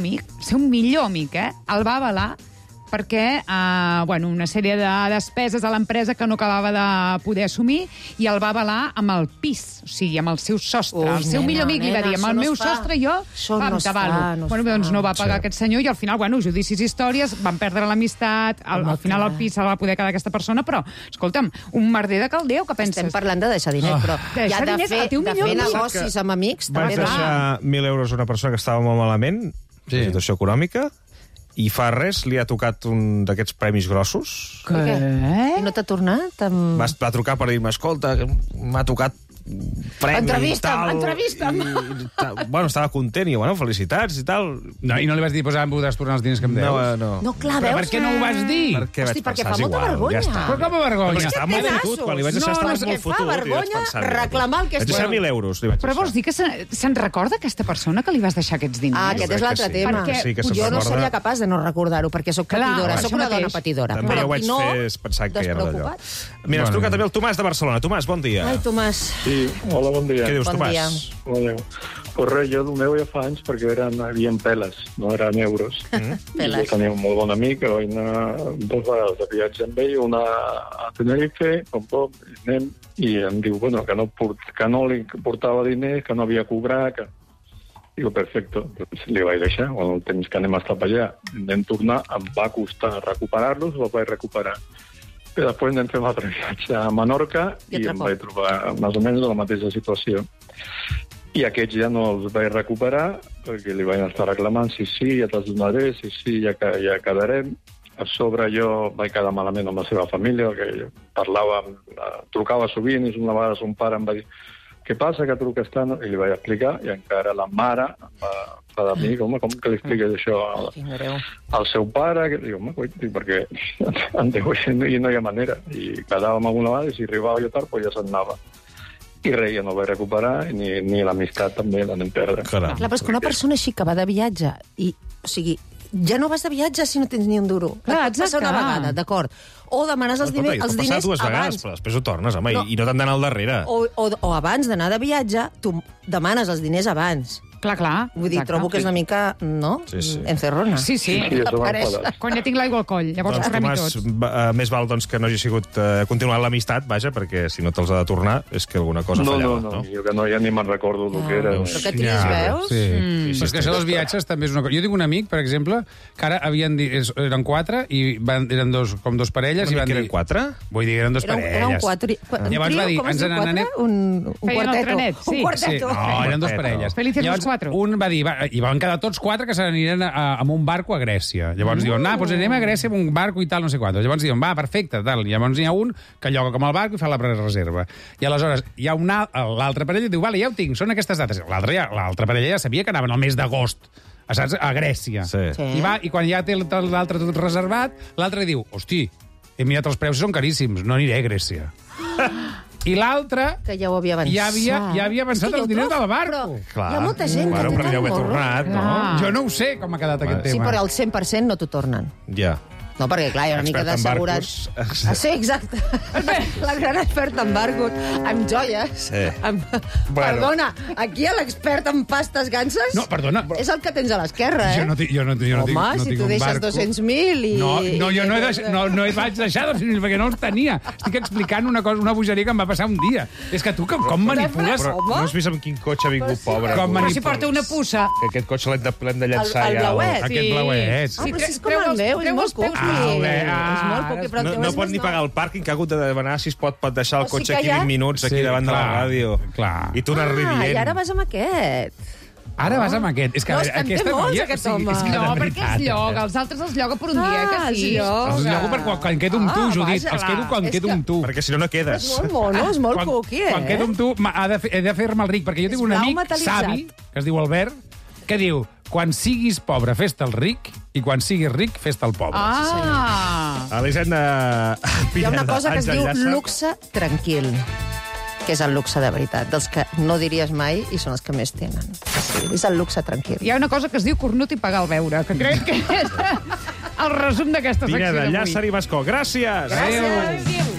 amic, el va avalar perquè, una sèrie de despeses a l'empresa que no acabava de poder assumir i el va avalar amb el pis, o sigui, amb el seu sostre. El seu millor amic li va dir, amb el meu sostre jo t'avalo. Doncs no va pagar aquest senyor i al final, judicis i històries, van perdre l'amistat, al final el pis se va poder quedar aquesta persona, però, escolta'm, un merder de caldeu, que penses? Estem parlant de deixar diners, però ja de fer negocis amb amics... Vaig deixar 1.000 euros a una persona que estava molt malament, situació econòmica, i fa res li ha tocat un d'aquests premis grossos. Què? I no t'ha tornat? Va trucar per dir-me, escolta, m'ha tocat premi, Entrevista'm. Bueno, estava content i, felicitats i tal. I no li vas dir, em podràs tornar els diners que em deus? No, clar, veus? Per què no ho vas dir? Hosti, perquè fa molta vergonya. Però com a vergonya? Perquè estava molt fotut, quan li vaig deixar estava molt fotut. Fa vergonya reclamar el que... Vaig deixar 1.000 euros. Però vols dir que se'n recorda aquesta persona que li vas deixar aquests diners? Aquest és l'altre tema. Jo no seria capaç de no recordar-ho, perquè sóc patidora, sóc una dona patidora. També ho vaig fer pensant que ja era d'allò. Mira, ens truca també el Tomàs de Barcelona. Tomàs, bon dia. Ai, Tomàs. Sí, hola, bon dia. Què dius, Tomàs? Adéu. Pues res, jo del meu ja fa anys perquè havien peles, no eren euros. Jo tenia un molt bon amic que vaig anar 2 vegades de viatge amb ell, una a Tenerife, anem, i em diu, que no li portava diners, que no havia cobrat, que... Digo, perfecto, pues li vaig deixar, el temps que anem a estar per allà, anem tornar, em va costar recuperar-los, els vaig recuperar. Però després anem fer un altre viatge a Menorca i em vaig trobar més o menys la mateixa situació. I aquests ja no els vaig recuperar perquè li vaig estar reclamant, sí, ja te'ls donaré, sí, ja quedarem. A sobre jo vaig quedar malament amb la seva família, perquè trucava sovint i una vegada son pare em va dir què passa, que truques tant? I li vaig explicar, i encara la mare em va fa de mi, com que li expliques això al seu pare? Diu, perquè i no hi ha manera. I quedàvem alguna vegada i si arribava jo tard, ja se'n anava. I res, ja no vaig recuperar, ni l'amistat també l'anem perdre. Clar, però és que una persona així que va de viatge, o sigui, ja no vas de viatge si no tens ni un duro. Clar, et passa una vegada, d'acord. O demanes els diners abans. Pot passar 2 vegades, però després ho tornes, home, i no t'han d'anar al darrere. O abans d'anar de viatge, tu demanes els diners abans. Clar. Vull dir, trobo que és una mica, no? Encerrona. Sí. Quan ja tinc l'aigua al coll, llavors ho Tomàs, més val que no hagi sigut continuar l'amistat, vaja, perquè si no te'ls ha de tornar és que alguna cosa fallava. No, jo que no, ja ni me'n recordo el que era. Però que trist, veus? Sí, és que això dels viatges també és una cosa. Jo tinc un amic, per exemple, que ara havien dit, eren 4 i eren com 2 parelles. Un amic eren 4? Vull dir, eren 2 parelles. Eren 4. Llavors va dir, ens n'anem... Un quarteto. Un quarteto. No, eren 2 parelles. Felices 4. Un va dir, i van quedar tots 4 que se n'aniren amb un barco a Grècia. Llavors diuen, doncs anem a Grècia amb un barco i tal, no sé quant. Llavors diuen, perfecte, tal. Llavors hi ha un que lloga com el barco i fa la reserva. I aleshores hi ha l'altra parella i diu, ja ho tinc, són aquestes dates. L'altra parella ja sabia que anaven al mes d'agost a Grècia. I quan ja té l'altre tot reservat, l'altre diu, hosti, he mirat els preus, són caríssims, no aniré a Grècia. I l'altre que ja ho havia avançat. Ja havia avançat els diners del barco. Hi ha molta gent que té tant morro. Jo no ho sé com ha quedat aquest tema. Sí, però el 100% no t'ho tornen. Ja. No, perquè, clar, hi ha una mica d'assegurat. Sí, exacte. La gran experta en barcos, amb joies. Perdona, aquí l'expert en pastes ganses... No, perdona. És el que tens a l'esquerra, Jo no tinc un barco. Home, si tu deixes 200.000 i... No, jo no vaig deixar 200.000 perquè no els tenia. Estic explicant una bogeria que em va passar un dia. És que tu com manipules... Però no has vist amb quin cotxe ha vingut, pobre? Però si porta una pussa. Aquest cotxe l'hem de llançar ja. El blauet. Aquest blauet. Ah, però si és com el meu, és molt cuqui. És molt cuqui, no pot ni pagar el pàrquing, que ha hagut de demanar si pot deixar el cotxe aquí 20 minuts aquí davant de la ràdio. I tu anar rient. I ara vas amb aquest. Ara vas amb aquest. És que aquesta noia... No, perquè es lloga. Els altres els lloga per un dia, que sí. Els llogo per quan quedo amb tu, Judit. Els quedo quan quedo amb tu. Perquè si no, no quedes. És molt mono, és molt cuqui, Quan quedo amb tu, he de fer-me el ric, perquè jo tinc un amic savi, que es diu Albert, que diu: quan siguis pobre, fes-te el ric, i quan siguis ric, fes-te el pobre. Elisenda Pineda. Hi ha una cosa que es diu luxe tranquil, que és el luxe de veritat, dels que no diries mai i són els que més tenen. Sí, és el luxe tranquil. Hi ha una cosa que es diu cornut i pagar el beure, que crec que és el resum d'aquesta secció d'avui. Pineda, Llàcer i Bascó, gràcies. Adéu.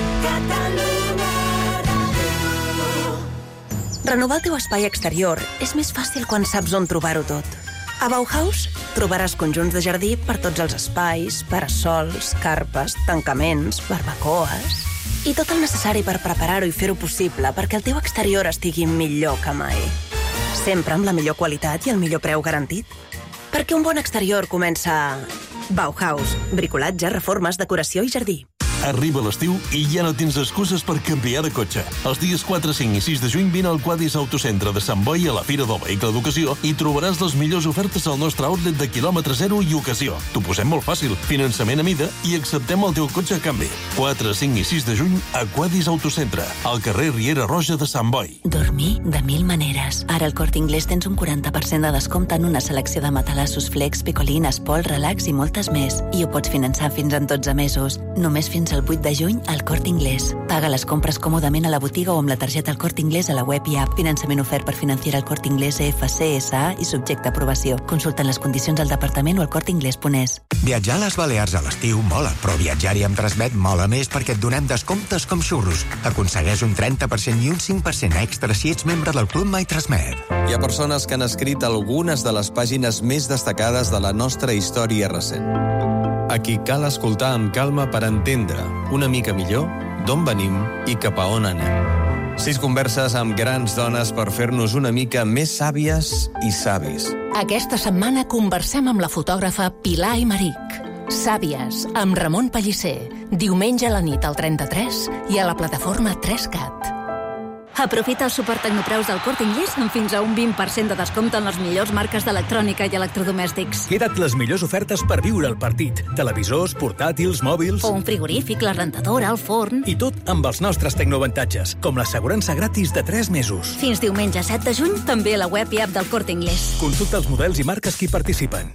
Renovar el teu espai exterior és més fàcil quan saps on trobar-ho tot. A Bauhaus trobaràs conjunts de jardí per tots els espais, parasols, carpes, tancaments, barbacoes i tot el necessari per preparar-ho i fer-ho possible perquè el teu exterior estigui millor que mai. Sempre amb la millor qualitat i el millor preu garantit. Perquè un bon exterior comença a Bauhaus. Bricolatge, reformes, decoració i jardí. Arriba l'estiu i ja no tens excuses per canviar de cotxe. Els dies 4, 5 i 6 de juny vine al Quadis Autocentre de Sant Boi a la Fira del Vehicle d'Ocasió i trobaràs les millors ofertes al nostre outlet de quilòmetre zero i ocasió. T'ho posem molt fàcil, finançament a mida i acceptem el teu cotxe a canvi. 4, 5 i 6 de juny a Quadis Autocentre, al carrer Riera Roja de Sant Boi. Dormir de 1000 maneres. Ara al Corte Inglés tens un 40% de descompte en una selecció de matalassos flex, picolines, pol, relax i moltes més. I ho pots finançar fins en 12 mesos. Només fins al 8 de juny al Corte Inglés. Paga les compres còmodament a la botiga o amb la targeta al Corte Inglés a la web i app. Finançament ofert per Financiera al Corte Inglés, EFC, SA i subjecte a aprovació. Consulta les condicions al departament o al corteinglés.es. Viatjar a les Balears a l'estiu mola, però viatjar-hi amb Transmet mola més perquè et donem descomptes com xurros. Aconsegueix un 30% i un 5% extra si ets membre del Club My Transmet. Hi ha persones que han escrit algunes de les pàgines més destacades de la nostra història recent. A qui cal escoltar amb calma per entendre una mica millor d'on venim i cap a on anem. 6 converses amb grans dones per fer-nos una mica més sàvies i savis. Aquesta setmana conversem amb la fotògrafa Pilar Aymeric. Sàvies, amb Ramon Pellicer. Diumenge a la nit al 33 i a la plataforma 3CAT. Aprofita els supertecnopreus del Corte Inglés amb fins a un 20% de descompte en les millors marques d'electrònica i electrodomèstics. Queda't les millors ofertes per viure el partit. Televisors, portàtils, mòbils... O un frigorífic, la rentadora, el forn... I tot amb els nostres tecnoavantatges, com l'assegurança gratis de 3 mesos. Fins diumenge 7 de juny, també a la web i app del Corte Inglés. Consulta els models i marques que hi participen.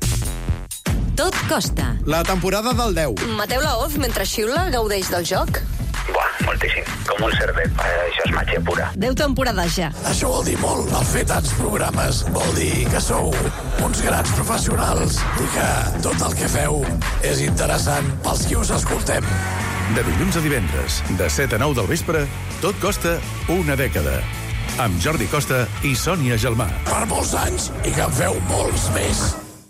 Tot costa. La temporada del 10. Mateu Laoz, mentre xiula, gaudeix del joc? Buah, moltíssim. Com un cerdet. Això és màgia pura. 10 temporades ja. Això vol dir molt. El fer tants programes vol dir que sou uns grans professionals i que tot el que feu és interessant pels qui us escoltem. De dilluns a divendres, de 7 a 9 del vespre, Tot costa una dècada. Amb Jordi Costa i Sònia Gelmà. Per molts anys i que en feu molts més.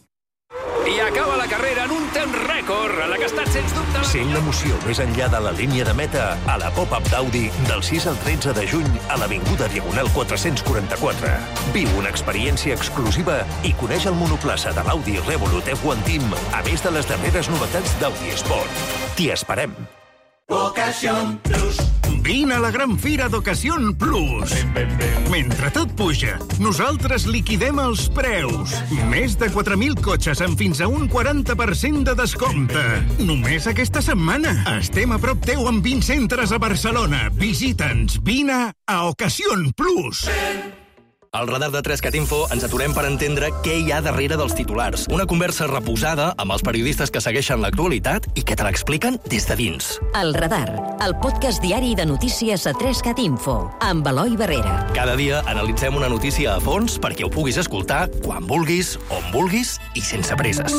I acaba la carrera en un temps rècord, en la que ha estat, sens dubte... Sent l'emoció més enllà de la línia de meta a la Pop-Up d'Audi del 6 al 13 de juny a l'Avinguda Diagonal 444. Viu una experiència exclusiva i coneix el monoplaça de l'Audi Revolut F1 Team, a més de les darreres novetats d'Audi Sport. T'hi esperem. Ocasión Plus. Vine a la gran fira d'Ocasión Plus. Mentre tot puja, nosaltres liquidem els preus. Més de 4.000 cotxes amb fins a un 40% de descompte. Només aquesta setmana. Estem a prop teu amb 20 centres a Barcelona. Visita'ns. Vine a Ocasión Plus. Al radar de 3CAT Info ens aturem per entendre què hi ha darrere dels titulars. Una conversa reposada amb els periodistes que segueixen l'actualitat i que te l'expliquen des de dins. El Radar, el podcast diari de notícies a 3CAT Info, amb Eloi Barrera. Cada dia analitzem una notícia a fons perquè ho puguis escoltar quan vulguis, on vulguis i sense presses.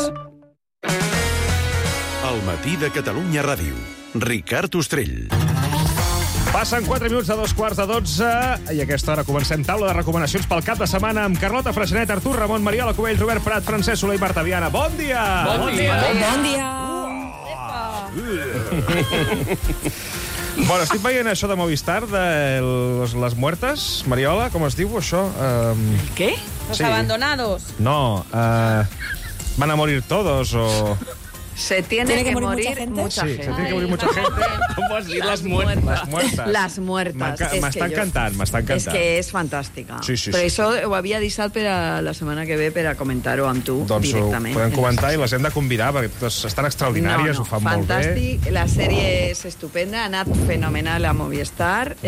El matí de Catalunya Ràdio. Ricard Ostrell. Passen 4 minuts de 2:45 i a aquesta hora comencem taula de recomanacions pel cap de setmana amb Carlota Freixenet, Artur Ramon, Mariola Cubells, Robert Prat, Francesc Soler i Marta Viana. Bon dia! Bon dia! Bon dia! Bueno, estic veient això de Movistar, de les muertes. Mariola, com es diu això? ¿Qué? Los Sí. abandonados. No, van a morir todos o... Se tiene que morir mucha Sí, gente. se tiene que morir mucha gente. ¿Cómo has dit les muertes? Las muertas. Las muertas. M'estan cantant, m'estan És cantant. que és fantàstica. Sí, sí, Però sí. això ho havia deixat per a la setmana que ve per a comentar-ho amb tu Doncs ho directament. podem comentar i les hem de convidar perquè totes estan extraordinàries, ho fan molt bé. Fantàstic, la sèrie és estupenda, ha anat fenomenal a Movistar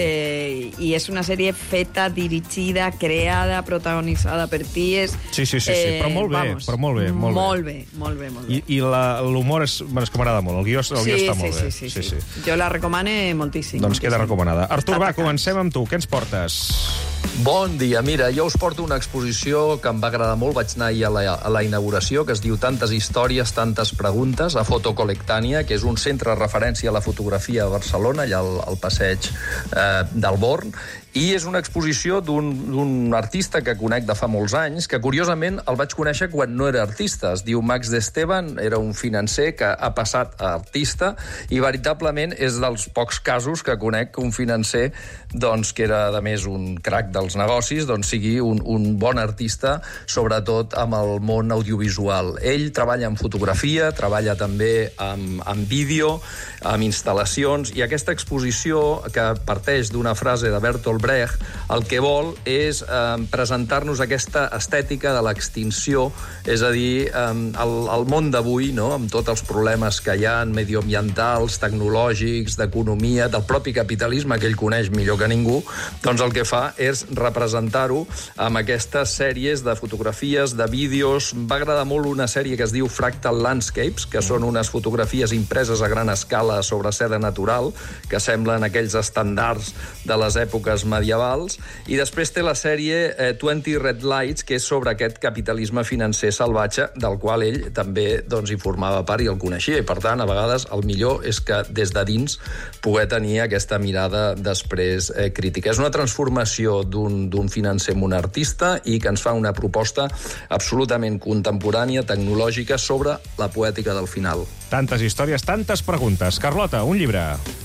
i és una sèrie feta, dirigida, creada, protagonitzada per ties. Sí, però molt bé, Molt bé. I l'humor és que m'agrada molt, el guió està molt bé. Sí. Jo la recomane moltíssim. Doncs queda recomanada. Artur, va, comencem amb tu. Què ens portes? Bon dia, mira, jo us porto una exposició que em va agradar molt, vaig anar ahir a la inauguració, que es diu Tantes històries, tantes preguntes, a Fotocolectània, que és un centre de referència a la fotografia a Barcelona, allà al passeig del Born, i és una exposició d'un artista que conec de fa molts anys, que curiosament el vaig conèixer quan no era artista. Es diu Max d'Esteban, era un financer que ha passat a artista i veritablement és dels pocs casos que conec que un financer, doncs, que era a més un crac dels negocis, doncs sigui un bon artista, sobretot amb el món audiovisual. Ell treballa en fotografia, treballa també amb vídeo, amb instal·lacions, i aquesta exposició, que parteix d'una frase de Bertolt Brecht, el que vol és presentar-nos aquesta estètica de l'extinció, és a dir, el món d'avui, no?, amb tots els problemes que hi ha medioambientals, tecnològics, d'economia, del propi capitalisme, que ell coneix millor que ningú, doncs el que fa és representar-ho amb aquestes sèries de fotografies, de vídeos. Va agradar molt una sèrie que es diu Fractal Landscapes, que són unes fotografies impreses a gran escala sobre seda natural, que semblen aquells estàndards de les èpoques medievals, i després té la sèrie 20 Red Lights, que és sobre aquest capitalisme financer salvatge, del qual ell també hi formava part i el coneixia, i per tant, a vegades, el millor és que des de dins poder tenir aquesta mirada després crítica. És una transformació d'un financer en un artista i que ens fa una proposta absolutament contemporània, tecnològica, sobre la poètica del final. Tantes històries, tantes preguntes. Carlota, un llibre.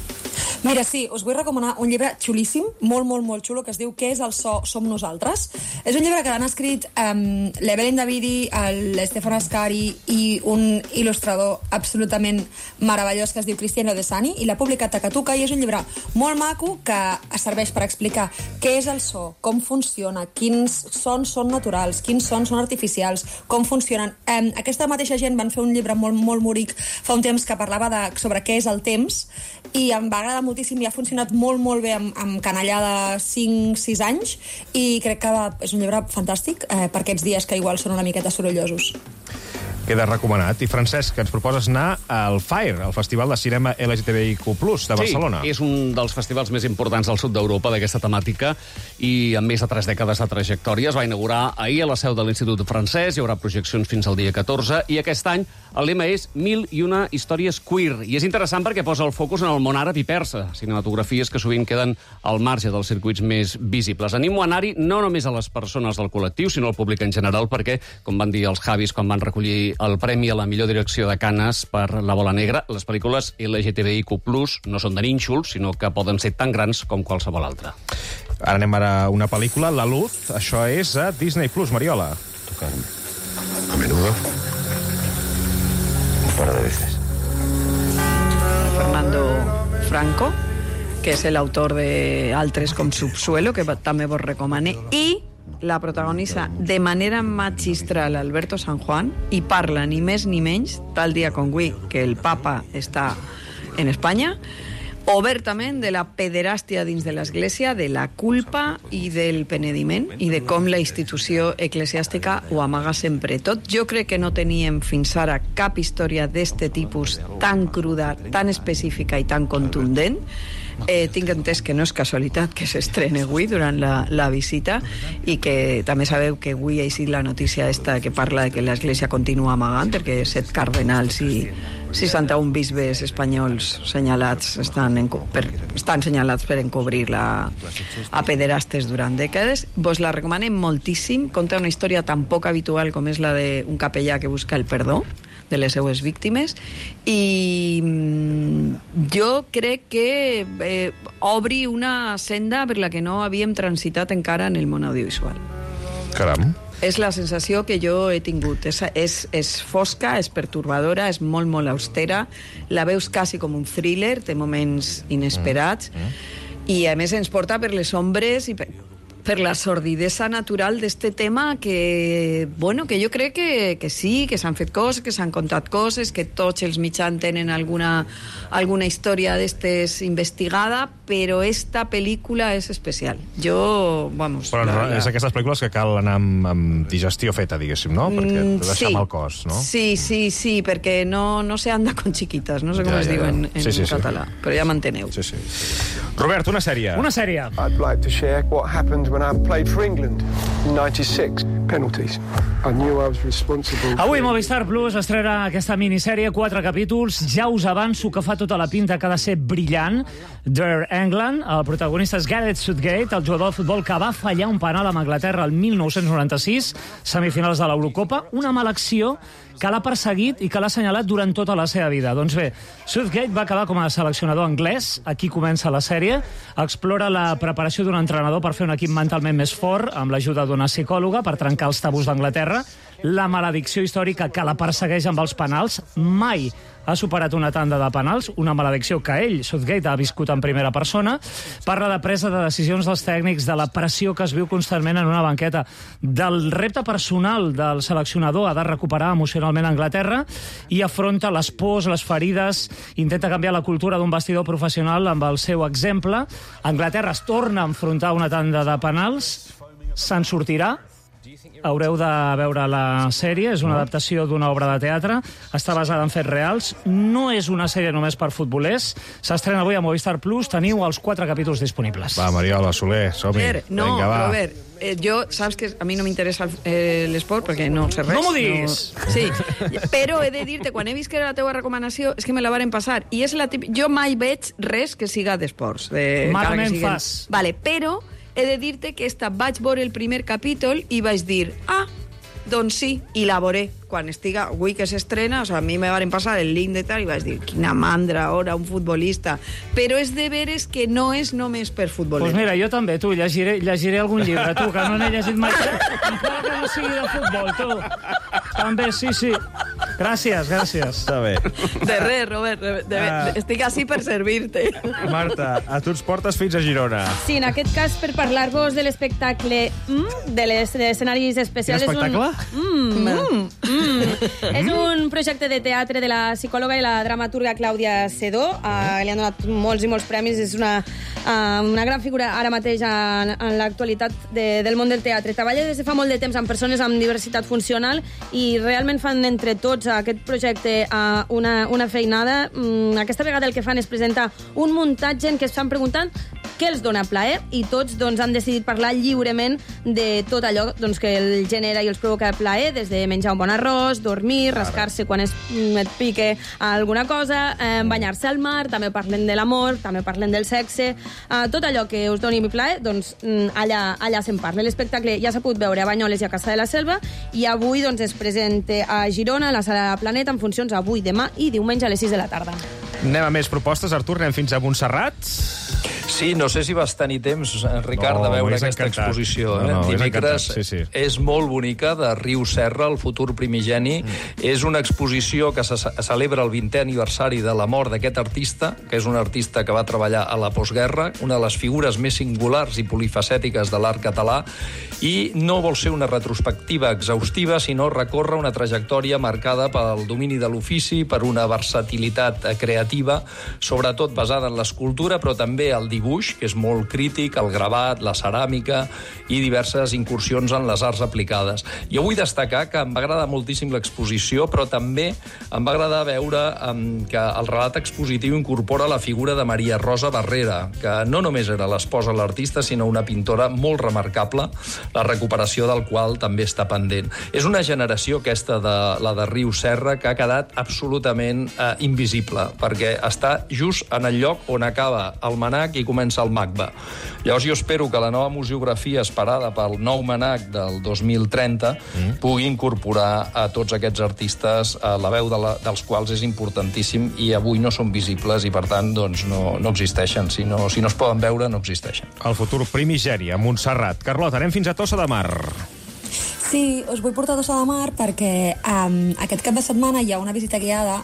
Mira, sí, us vull recomanar un llibre xulíssim, molt xulo, que es diu Què és el so? Som nosaltres. És un llibre que l'han escrit l'Evelyn Davidi, l'Stefano Ascari i un il·lustrador absolutament meravellós que es diu Cristiano De Sani, i l'ha publicat a Catuca, i és un llibre molt maco que serveix per explicar què és el so, com funciona, quins sons són naturals, quins sons són artificials, com funcionen. Aquesta mateixa gent van fer un llibre molt bonic fa un temps que parlava sobre què és el temps, i em va agradar moltíssim i ha funcionat molt bé amb canallà de 5-6 anys, i crec que és un llibre fantàstic per aquests dies que igual són una miqueta sorollosos. Queda recomanat. I Francesc, ens proposes anar al FAIR, el Festival de Cinema LGTBIQ+ de Barcelona. Sí, és un dels festivals més importants del sud d'Europa d'aquesta temàtica i amb més de 3 dècades de trajectòria. Es va inaugurar ahir a la seu de l'Institut Francès, hi haurà projeccions fins al dia 14, i aquest any el lema és 1001 històries queer. I és interessant perquè posa el focus en el món àrab i persa, cinematografies que sovint queden al marge dels circuits més visibles. Animo a anar-hi no només a les persones del col·lectiu, sinó al públic en general, perquè, com van dir els Javis quan van recollir el premi a la millor direcció de Canes per La Bola Negra, les pel·lícules LGTBIQ+ no són de nínxols, sinó que poden ser tan grans com qualsevol altra. Ara anem a una pel·lícula, La Luz. Això és a Disney+, Mariola. A menudo. Un par de veces. Fernando Franco, que és l'autor d'altres com Subsuelo, que també vos recomane, i la protagonitza de manera magistral Alberto San Juan, i parla ni més ni menys, tal dia com avui que el Papa està en Espanya, obertament de la pederàstia dins de l'Església, de la culpa i del penediment i de com la institució eclesiàstica ho amaga sempre tot. Jo crec que no teníem fins ara cap història d'este tipus tan cruda, tan específica i tan contundent. Tinc entès que no és casualitat que s'estrena avui durant la visita i que també sabeu que avui ha eixit la notícia esta que parla de que l'Església continua amagant perquè 7 cardenals i 61 bisbes espanyols senyalats estan senyalats per encobrir a pederastes durant dècades. Vos la recomanem moltíssim. Conta una història tan poc habitual com és la d'un capellà que busca el perdó de les seues víctimes i jo crec que obri una senda per la que no havíem transitat encara en el món audiovisual. Caram. És la sensació que jo he tingut. És fosca, és pertorbadora, és molt, molt austera. La veus quasi com un thriller, té moments inesperats i a més ens porta per les ombres i per la sordidesa natural d'este tema que jo crec que sí, que s'han fet coses, que s'han contat coses, que tots els mitjans tenen alguna història d'estes investigada, però esta pel·lícula és especial. Jo, Però és aquestes pel·lícules que cal anar amb digestió feta, diguéssim, no? Perquè te deixa mal cos, no? Sí, perquè no se anda con chiquitas, no sé com es diu en català, però ja m'enteneu. Robert, una sèrie. Una sèrie. I'd like to share what happened when I played for England in 96. Penalties. I knew I was responsible. Avui Movistar Plus estrena aquesta minissèrie, 4 capítols. Ja us avanço que fa tota la pinta que ha de ser brillant. Dear England, el protagonista és Gareth Southgate, el jugador de futbol que va fallar un penal amb Anglaterra el 1996, semifinals de l'Eurocopa. Una mala acció que l'ha perseguit i que l'ha assenyalat durant tota la seva vida. Doncs bé, Southgate va acabar com a seleccionador anglès, aquí comença la sèrie, explora la preparació d'un entrenador per fer un equip mentalment més fort, amb l'ajuda d'una psicòloga per trencar els tabús d'Anglaterra, la maledicció històrica que la persegueix amb els penals, mai ha superat una tanda de penals, una maledicció que ell, Southgate, ha viscut en primera persona. Parla de presa de decisions dels tècnics, de la pressió que es viu constantment en una banqueta, del repte personal del seleccionador, ha de recuperar emocionalment Anglaterra, i afronta les pors, les ferides, intenta canviar la cultura d'un vestidor professional amb el seu exemple. Anglaterra es torna a enfrontar una tanda de penals, se'n sortirà. Haureu de veure la sèrie, és una adaptació d'una obra de teatre, està basada en fets reals, no és una sèrie només per futbolers, s'estrena avui a Movistar Plus, teniu els 4 capítols disponibles. Va, Mariola, Soler, som-hi. Vinga, va. Robert, jo, saps que a mi no m'interessa l'esport perquè no sé res. No m'ho diguis! No. Sí, però he de dir-te, quan he vist que era la teva recomanació, és que me la varen passar, i és la jo mai veig res que siga d'esports. Malament fas. Vale, però he de dir-te que vaig veure el primer capítol i vaig dir, doncs sí, i la veuré. Quan estiga, avui que s'estrena, a mi me van passar el link de tal i vaig dir, quina mandra, ara, un futbolista. Però és de veres que no és només per futbolers. Doncs mira, jo també, tu, llegiré algun llibre, tu, que no n'he llegit mai, encara que no sigui de futbol, tu. També, sí. Gràcies. Està bé. De res, Robert, estic així per servir-te. Marta, a tu ens portes fins a Girona. Sí, en aquest cas per parlar-vos de l'espectacle de les escenaris especials. Quin espectacle? És un projecte de teatre de la psicòloga i la dramaturga Clàudia Sedó. Li han donat molts i molts premis. És una gran figura ara mateix en l'actualitat del món del teatre. Treballa des de fa molt de temps amb persones amb diversitat funcional i realment fan entre tots aquest projecte una feinada. Aquesta vegada el que fan és presentar un muntatge en què es fan preguntant què els dona plaer i tots han decidit parlar lliurement de tot allò que el genera i els provoca plaer, des de menjar un bon arròs, dormir, rascar-se quan et pique alguna cosa, banyar-se al mar, també parlen de l'amor, també parlen del sexe, tot allò que us doni plaer, allà se'n parla. L'espectacle ja s'ha pogut veure a Banyoles i a Caça de la Selva i avui es presenta a Girona, a la Sala Planeta, en funcions avui, demà i diumenge a les 6 de la tarda. Anem a més propostes, Artur, anem fins a Montserrat. Sí, no sé si vas tenir temps, Ricard, de veure aquesta exposició. Dimecres és molt bonica, de Riu Serra, el futur primigeni. És una exposició que se celebra el 20è aniversari de la mort d'aquest artista, que és un artista que va treballar a la postguerra, una de les figures més singulars i polifacètiques de l'art català, i no vol ser una retrospectiva exhaustiva, sinó recórrer una trajectòria marcada pel domini de l'ofici, per una versatilitat creativa, sobretot basada en l'escultura, però també el dibuix, que és molt crític, el gravat, la ceràmica i diverses incursions en les arts aplicades. Jo vull destacar que em va agradar moltíssim l'exposició, però també em va agradar veure que el relat expositiu incorpora la figura de Maria Rosa Barrera, que no només era l'esposa de l'artista, sinó una pintora molt remarcable, la recuperació del qual també està pendent. És una generació aquesta, la de Riu Serra, que ha quedat absolutament invisible, perquè està just en el lloc on acaba el Mnac i comença el MACBA. Llavors jo espero que la nova museografia esperada pel nou Mnac del 2030 pugui incorporar a tots aquests artistes la veu dels quals és importantíssim i avui no són visibles i per tant doncs, no existeixen. Si no es poden veure, no existeixen. El futur primigeni a Montserrat. Carlota, anem fins a Tossa de Mar. Sí, us vull portar a Tossa de Mar perquè aquest cap de setmana hi ha una visita guiada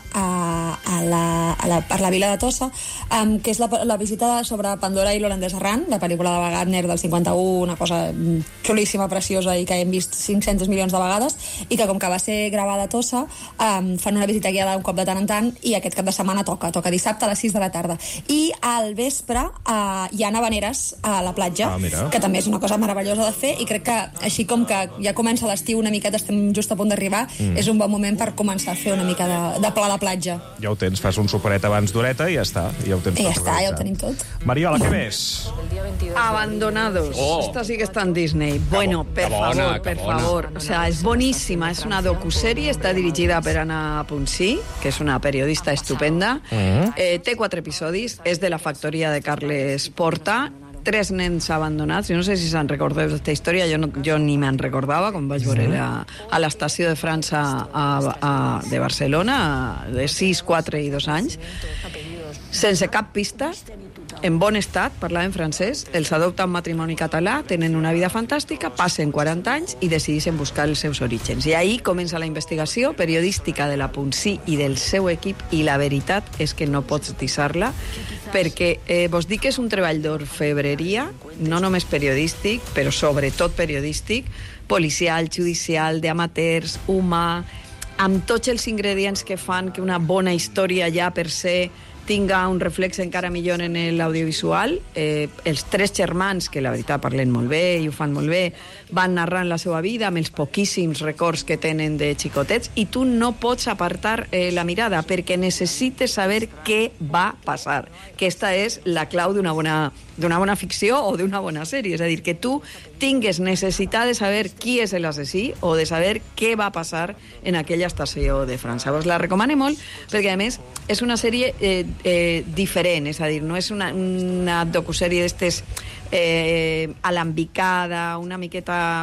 per la vila de Tossa, que és la visita sobre Pandora i l'holandès errant, la pel·lícula de Wagner del 51, una cosa xulíssima, preciosa i que hem vist 500 milions de vegades, i que com que va ser gravada a Tossa, fan una visita guiada un cop de tant en tant, i aquest cap de setmana toca dissabte a les 6 de la tarda. I al vespre hi ha havaneres a la platja, que també és una cosa meravellosa de fer, i crec que així com que ja comença l'estiu una miqueta, estem just a punt d'arribar, és un bon moment per començar a fer una mica de pla de platja. Ja ho tens, fas un superet abans d'horeta i ja està. Ja ho ho tenim tot. Mariola, què més? Abandonados. Esta sí que está en Disney. Bueno, per favor. O sea, es boníssima. Es una docuserie, està dirigida per Anna Ponsí, que és una periodista estupenda. Té 4 episodis, és de la factoria de Carles Porta. 3 nens abandonats. Jo no sé si se'n recordeu d'aquesta història, jo ni me'n recordava, com vaig veure a l'estació de França de Barcelona, de 6, 4 i 2 anys, sense cap pista, en bon estat, parlaven francès, els adopta un matrimoni català, tenen una vida fantàstica, passen 40 anys i decideixen buscar els seus orígens. I ahí comença la investigació periodística de la Ponsí i del seu equip, i la veritat és que no pots dissar-la, perquè vos dic que és un treball d'orfebreria, no només periodístic, però sobretot periodístic, policial, judicial, d'amateurs, humà, amb tots els ingredients que fan que una bona història ja per ser tinga un reflex encara millor en l'audiovisual. Els 3 germans, que la veritat parlen molt bé i ho fan molt bé, van narrant la seva vida amb els poquíssims records que tenen de xicotets, i tu no pots apartar la mirada perquè necessites saber què va passar. Aquesta és la clau d'una bona ficció o d'una bona sèrie. És a dir, que tu tingues necessitat de saber qui és l'assassí o de saber què va passar en aquella estació de França. Vos la recomano molt perquè, a més, és una sèrie diferent, és a dir, no és una docusèrie d'estes alambicada, una miqueta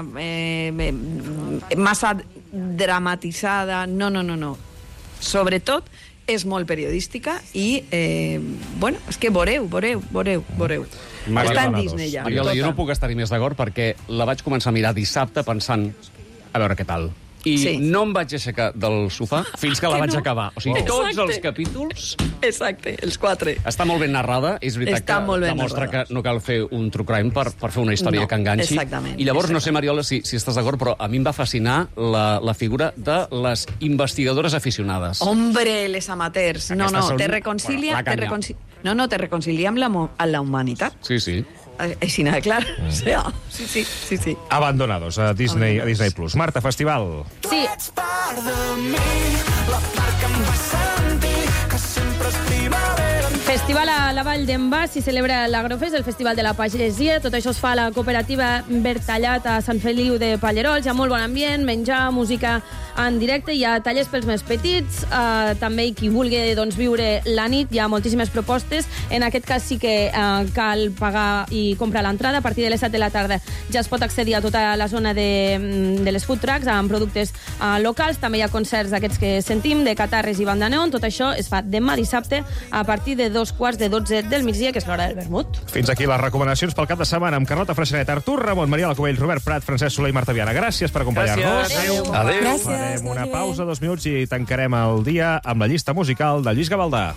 massa dramatitzada. No. Sobretot és molt periodística i, bueno, és que veureu. Està en Disney ja. Mariola, jo no puc estar-hi més d'acord perquè la vaig començar a mirar dissabte pensant a veure què tal. I no em vaig aixecar del sofà fins que la vaig acabar. O sigui, tots els capítols... Exacte, els 4. Està molt ben narrada, és veritat que demostra que no cal fer un true crime per fer una història que enganxi. Exactament. I llavors, no sé, Mariola, si estàs d'acord, però a mi em va fascinar la figura de les investigadores aficionades. Hombre, les amateurs. No, te reconcilia amb la humanitat. Sí. Així nada, clar. Sí. Abandonados a Disney Plus. Marta, festival. Sí. Ets part de mi, la part que em fa sentir que sempre és primavera. Festival a la Vall d'en Bas, s'hi celebra l'Agrofest, el Festival de la Pagesia. Tot això es fa a la cooperativa Bertallat a Sant Feliu de Pallerols. Hi ha molt bon ambient, menjar, música en directe, hi ha tallers pels més petits, també qui vulgui viure la nit, hi ha moltíssimes propostes. En aquest cas sí que cal pagar i comprar l'entrada. A partir de les 7 de la tarda ja es pot accedir a tota la zona de les food trucks amb productes locals. També hi ha concerts d'aquests que sentim, de catarres i banda neon. Tot això es fa demà dissabte a partir de 2 12:15 del migdia, que és l'hora del vermut. Fins aquí les recomanacions pel cap de setmana amb Carlota Freixenet, Artur Ramon, Maria Lacobell, Robert Prat, Francesc Soler i Marta Viana. Gràcies per acompanyar-nos. Adéu. Farem una pausa, 2 minuts, i tancarem el dia amb la llista musical de Lluís Gavaldà.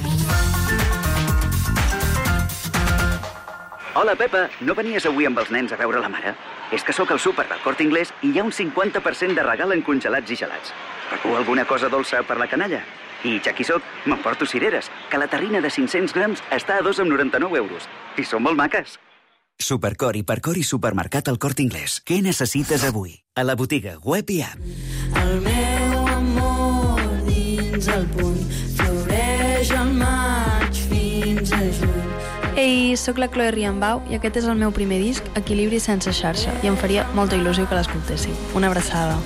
Hola, Pepa. No venies avui amb els nens a veure la mare? És que sóc al súper del Corte Inglés i hi ha un 50% de regal en congelats i gelats. Per tu alguna cosa dolça per la canalla? I ja que hi soc, m'emporto cireres, que la terrina de 500 grams està a 2,99 €. I són molt maques. Supercor, Hipercor i Supermercat al Corte Inglés. Què necessites avui? A la botiga, web i app. El meu amor dins el puny floreix al maig fins a juny. Ei, sóc la Chloe Riambau i aquest és el meu primer disc, Equilibri sense xarxa, i em faria molta il·lusió que l'escoltéssiu. Una abraçada.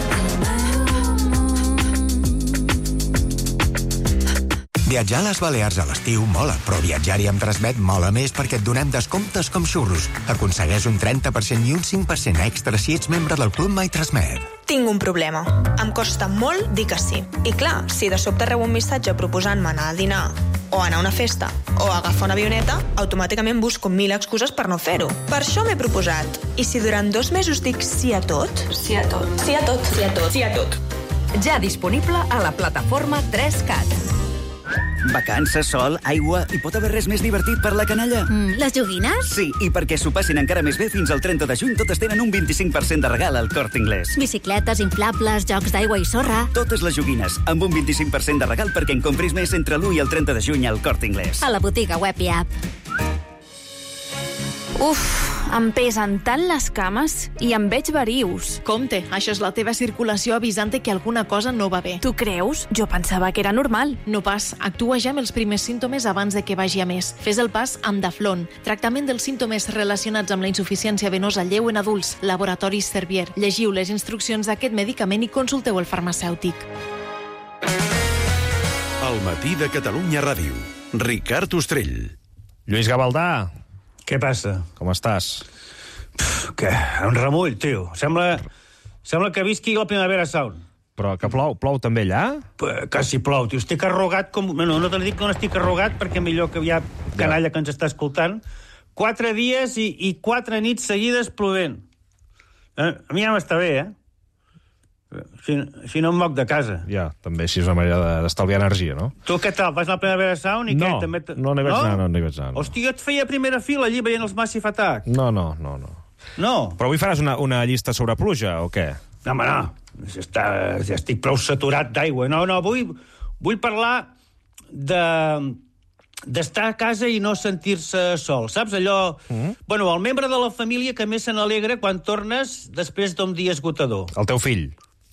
Viatjar a les Balears a l'estiu mola, però viatjar-hi amb Transmet mola més perquè et donem descomptes com xurros. Aconsegueix un 30% i un 5% extra si ets membre del Club My Transmet. Tinc un problema. Em costa molt dir que sí. I clar, si de sobte rebo un missatge proposant-me anar a dinar, o anar a una festa, o agafar una avioneta, automàticament busco 1000 excuses per no fer-ho. Per això m'he proposat. I si durant 2 mesos dic sí a tot? Sí a tot. Sí a tot. Sí a tot. Sí a tot. Ja disponible a la plataforma 3CAT. Vacances, sol, aigua... I pot haver res més divertit per la canalla? Les joguines? Sí, i perquè s'ho passin encara més bé, fins al 30 de juny totes tenen un 25% de regal al Corte Inglés. Bicicletes, inflables, jocs d'aigua i sorra... Totes les joguines, amb un 25% de regal perquè en compris més entre l'1 i el 30 de juny al Corte Inglés. A la botiga web i app. Uf, em pesen tant les cames i em veig verius. Compte, això és la teva circulació avisant-te que alguna cosa no va bé. Tu creus? Jo pensava que era normal. No pas. Actua ja amb els primers símptomes abans de que vagi a més. Fes el pas amb Daflon. Tractament dels símptomes relacionats amb la insuficiència venosa lleu en adults. Laboratoris Servier. Llegiu les instruccions d'aquest medicament i consulteu el farmacèutic. El matí de Catalunya Ràdio. Ricard Ostrell. Lluís Gavaldà. Què passa? Com estàs? Què? Un remull, tio. Sembla que visqui la Primavera Sound. Però que plou també allà? Quasi plou, tio. Estic arrugat com... No te dic que no estic arrugat perquè millor que hi ha canalla que ens està escoltant. 4 dies i 4 nits seguides plovent. A mi ja m'està bé, eh? Si no em moc de casa. Ja, també així és una manera d'estalviar energia, no? Tu què tal? Vas a la Primavera Sound i què? No n'hi vaig anar, no. Hòstia, et feia primera fila allí veient els Massive Attack. No. No? Però avui faràs una llista sobre pluja, o què? No, home, no. Ja estic prou saturat d'aigua. No, vull parlar d'estar a casa i no sentir-se sol. Saps allò... Bueno, el membre de la família que més se n'alegra quan tornes després d'un dia esgotador. El teu fill?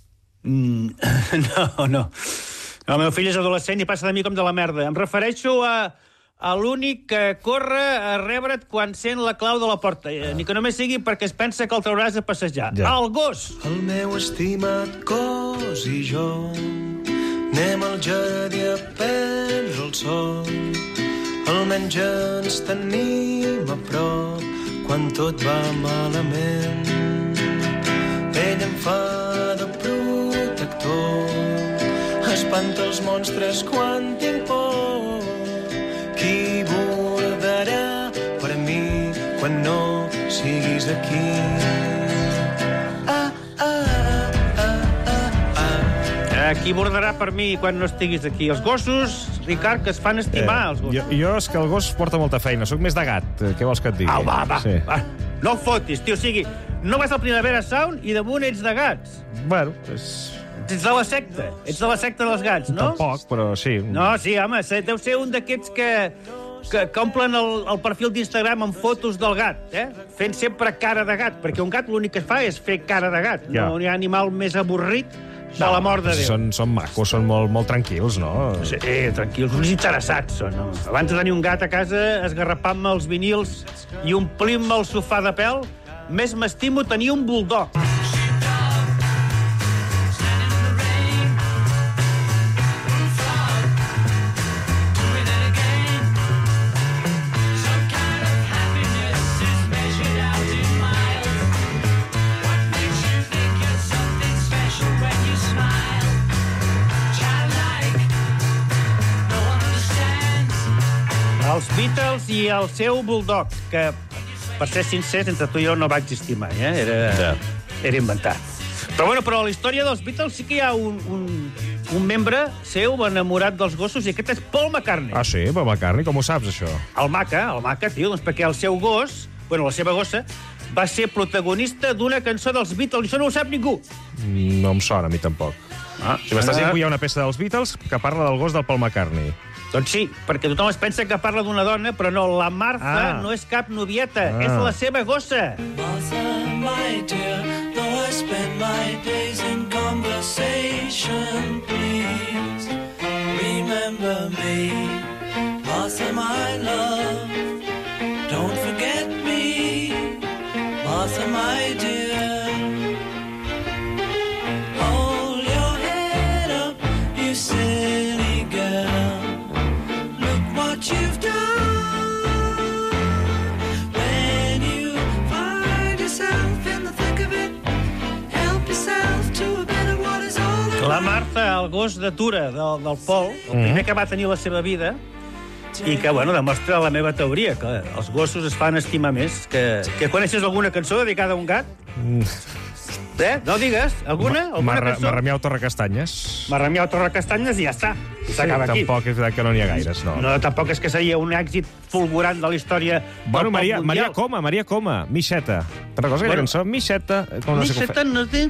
No. El meu fill és adolescent i passa de mi com de la merda. Em refereixo a l'únic que corre a rebre't quan sent la clau de la porta. Ni que només sigui perquè es pensa que el trauràs a passejar. Ja. El gos! El meu estimat cos i jo anem al jardí a prendre el sol. Almenys ens tenim a prop quan tot va malament. Ell em fa de protector, espanta els monstres quan tinc por. Qui bordarà per mi quan no siguis aquí? Qui bordarà per mi quan no estiguis aquí? Els gossos, Ricard, que es fan estimar, els gossos. Jo és que el gos porta molta feina, sóc més de gat. Què vols que et digui? Va. No fotis, tio, no vas al Primavera Sound i damunt ets de gats. Bueno, Ets de la secta. Ets de la secta dels gats, no? Tampoc, però sí. No, sí, home, deu ser un d'aquests que omplen el perfil d'Instagram amb fotos del gat, fent sempre cara de gat, perquè un gat l'únic que fa és fer cara de gat. No hi ha animal més avorrit de la mort de Déu. Són macos, són molt tranquils, no? Sí, tranquils, uns interessats són, no? Abans de tenir un gat a casa, esgarrapant-me els vinils i omplint-me el sofà de pèl, més m'estimo tenir un bulldog. Beatles i el seu Bulldog, que, per ser sincers, entre tu i jo no va existir mai, era inventat. Però la història dels Beatles sí que hi ha un membre seu enamorat dels gossos, i aquest és Paul McCartney. Ah, sí? Paul McCartney? Com ho saps, això? El Maca, tio, doncs perquè el seu gos, la seva gossa, va ser protagonista d'una cançó dels Beatles, i això no ho sap ningú. No em sona, a mi tampoc. Si m'estàs dient que hi ha una peça dels Beatles que parla del gos del Paul McCartney. Doncs sí, perquè tothom es pensa que parla d'una dona, però no, la Martha no és cap novieta, és la seva gossa. Martha, my dear, though I spend my days in conversation, please remember me. Martha, my love, don't forget me. Martha, my dear. Hold your head up, you silly girl. Look what you've done. When you find yourself in the thick of it, help yourself to a better what is all. La Martha, el gos de Tura del Paul, el primer que va tenir la seva vida, i que, demostra la meva teoria, que els gossos es fan estimar més. Que coneixes alguna cançó dedicada a un gat? No digues? Alguna cançó? Marramiau Torrecastanyes. Marramiau Torrecastanyes i ja està. S'acaba aquí. Tampoc és veritat que no n'hi ha gaires, no. No, tampoc és que seria un èxit fulgurant de la història del pop mundial. Maria Coma, Mixeta. Te'n recordes aquella cançó? Mixeta. Mixeta no té...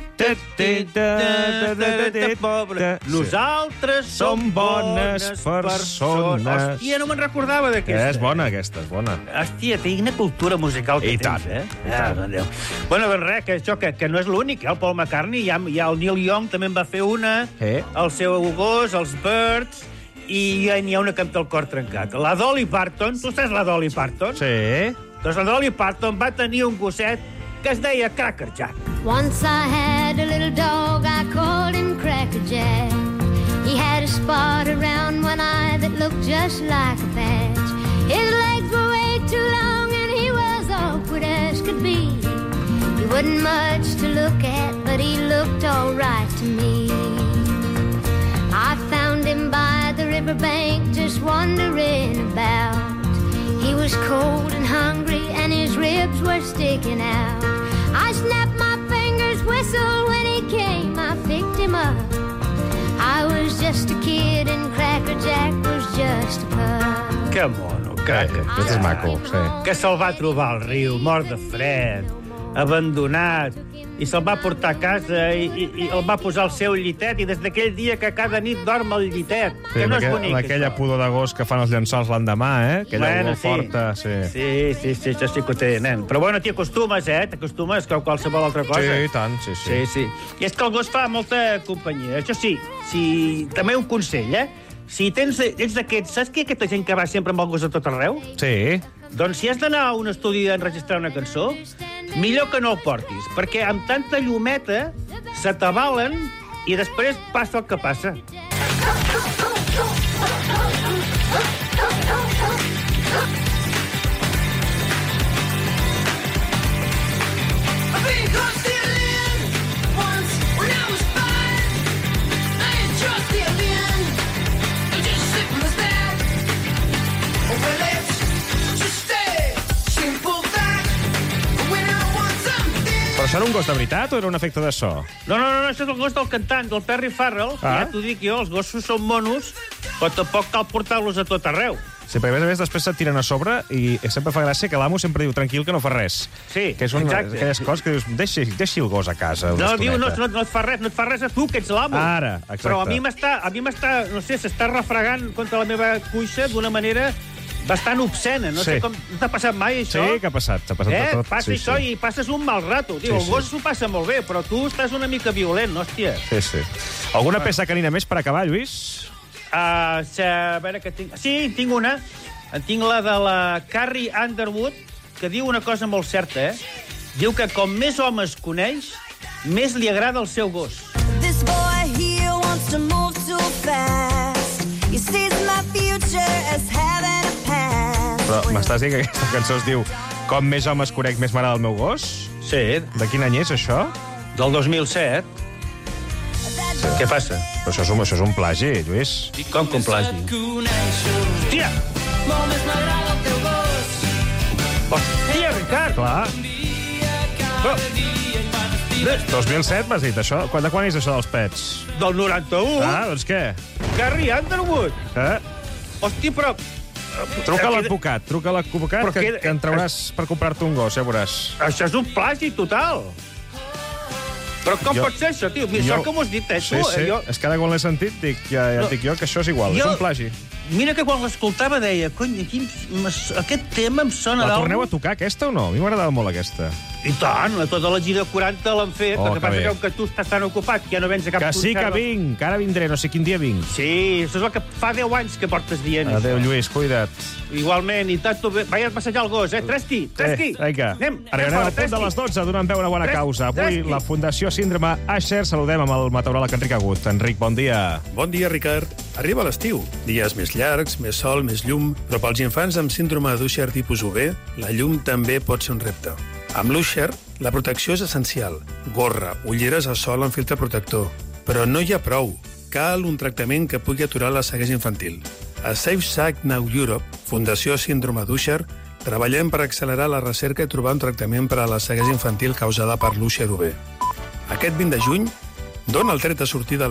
Nosaltres som bones persones. Hòstia, no me'n recordava d'aquesta. És bona, aquesta, és bona. Hòstia, té una cultura musical que tens, eh? Doncs res, que no és l'únic, el Paul McCartney, hi ha el Neil Young, també en va fer una, el seu gos, els Birds, i n'hi ha una que em té el cor trencat. La Dolly Parton, tu saps la Dolly Parton? Sí. Doncs la Dolly Parton va tenir un gosset que es deia Cracker Jack. Once I had a little dog, I called him Cracker Jack. He had a spot around one eye that looked just like a patch. His legs were way too long and he was awkward as could be. He wasn't much to look at, but he looked all right to me. I found him by the riverbank just wandering about. He was cold and hungry and his ribs were sticking out. I snapped my fingers, whistled when he came, I picked him up. I was just a kid and Cracker Jack was just a pup. Que mono, Cracker Jack. És maco, sí. Que se'l va trobar al riu, mort de fred, abandonat, i se'l va portar a casa i el va posar al seu llitet, i des d'aquell dia que cada nit dorm al llitet. Que no és bonic, aquella pudor d'agost que fan els llençols l'endemà, aquella olor forta. Sí, això sí que ho té, nen. Però t'hi acostumes, t'acostumes a qualsevol altra cosa. Sí, i tant, sí. I és que el gos fa molta companyia. Això sí, també un consell, si ets d'aquests, saps que aquesta gent que va sempre amb el gos a tot arreu? Sí. Doncs si has d'anar a un estudi a enregistrar una cançó, millor que no el portis, perquè amb tanta llumeta se t'avalen i després passa el que passa. Però això era un gos de veritat o era un efecte de so? No, això és el gos del cantant, del Perry Farrell. Ja t'ho dic jo, els gossos són monos, però tampoc cal portar-los a tot arreu. Sí, perquè a més després se't tiren a sobre i sempre fa gràcia que l'amo sempre diu tranquil que no fa res. Sí, que és aquelles coses que dius, deixi el gos a casa. No, diu, no et fa res a tu, que ets l'amo. Ara, exacte. Però a mi m'està, no sé, s'està refregant contra la meva cuixa d'una manera bastant obscena. No sé com... No t'ha passat mai, això? Sí, que ha passat. T'ha passat tot. Passa això i passes un mal rato. Diu, el gos s'ho passa molt bé, però tu estàs una mica violent, hòstia. Sí. Alguna peça canina més per acabar, Lluís? A veure què tinc... Sí, tinc una. Tinc la de la Carrie Underwood, que diu una cosa molt certa, Diu que com més homes coneix, més li agrada el seu gos. This boy here wants to move too fast. He sees my future as having a past. Però m'estàs dient que aquesta cançó es diu Com més homes conec, més m'agrada el meu gos? Sí. De quin any és, això? Del 2007. Sí. Què passa? Però això és un plagi, Lluís. Com plagi? Hòstia! molt més m'agrada el teu gos. Hòstia, Ricard! Clar. Cada dia i quan estires 2007 m'has dit, això? De quan és això dels pets? Del 91? Ah, doncs què? Gary Underwood. Hòstia, però... Truca a l'advocat, que en trauràs per comprar-te un gos, ja veuràs. Això és un plagi total. Però com pot ser això, tio? Mira, sort que m'ho has dit, Sí, tu. sí. És que ara quan l'he sentit, ja et dic jo que això és igual, és un plagi. Mira que quan l'escoltava deia, cony, aquest tema em sona La torneu a tocar, aquesta, o no? A mi m'agradava molt, aquesta. I tant, tota la gira 40 l'han fet, el que passa que com que tu estàs tan ocupat que ja no vens a cap concert. Que sí que vinc, que ara vindré, no sé quin dia vinc. Sí, això és el que fa 10 anys que portes dient. Adéu, Lluís, cuida't. Igualment, i tant, vaya a passejar el gos, Tresqui. Vinga, arribarem al punt de les 12, donant peu a una bona causa. Avui, la Fundació Síndrome Asher, saludem amb el meteoròleg Enric Agut. Enric, bon dia. Bon dia, Ricard. Arriba l'estiu. Dies més llargs, més sol, més llum, però pels infants amb síndrome d'Usher tipus UV, la llum també pot ser un repte. Amb l'Usher, la protecció és essencial. Gorra, ulleres a sol amb filtre protector. Però no hi ha prou. Cal un tractament que pugui aturar la ceguesa infantil. A Safe Sight Now Europe, Fundació Síndrome d'Usher, treballem per accelerar la recerca i trobar un tractament per a la ceguesa infantil causada per l'Usher UV. Aquest 20 de juny, dona el tret de sortida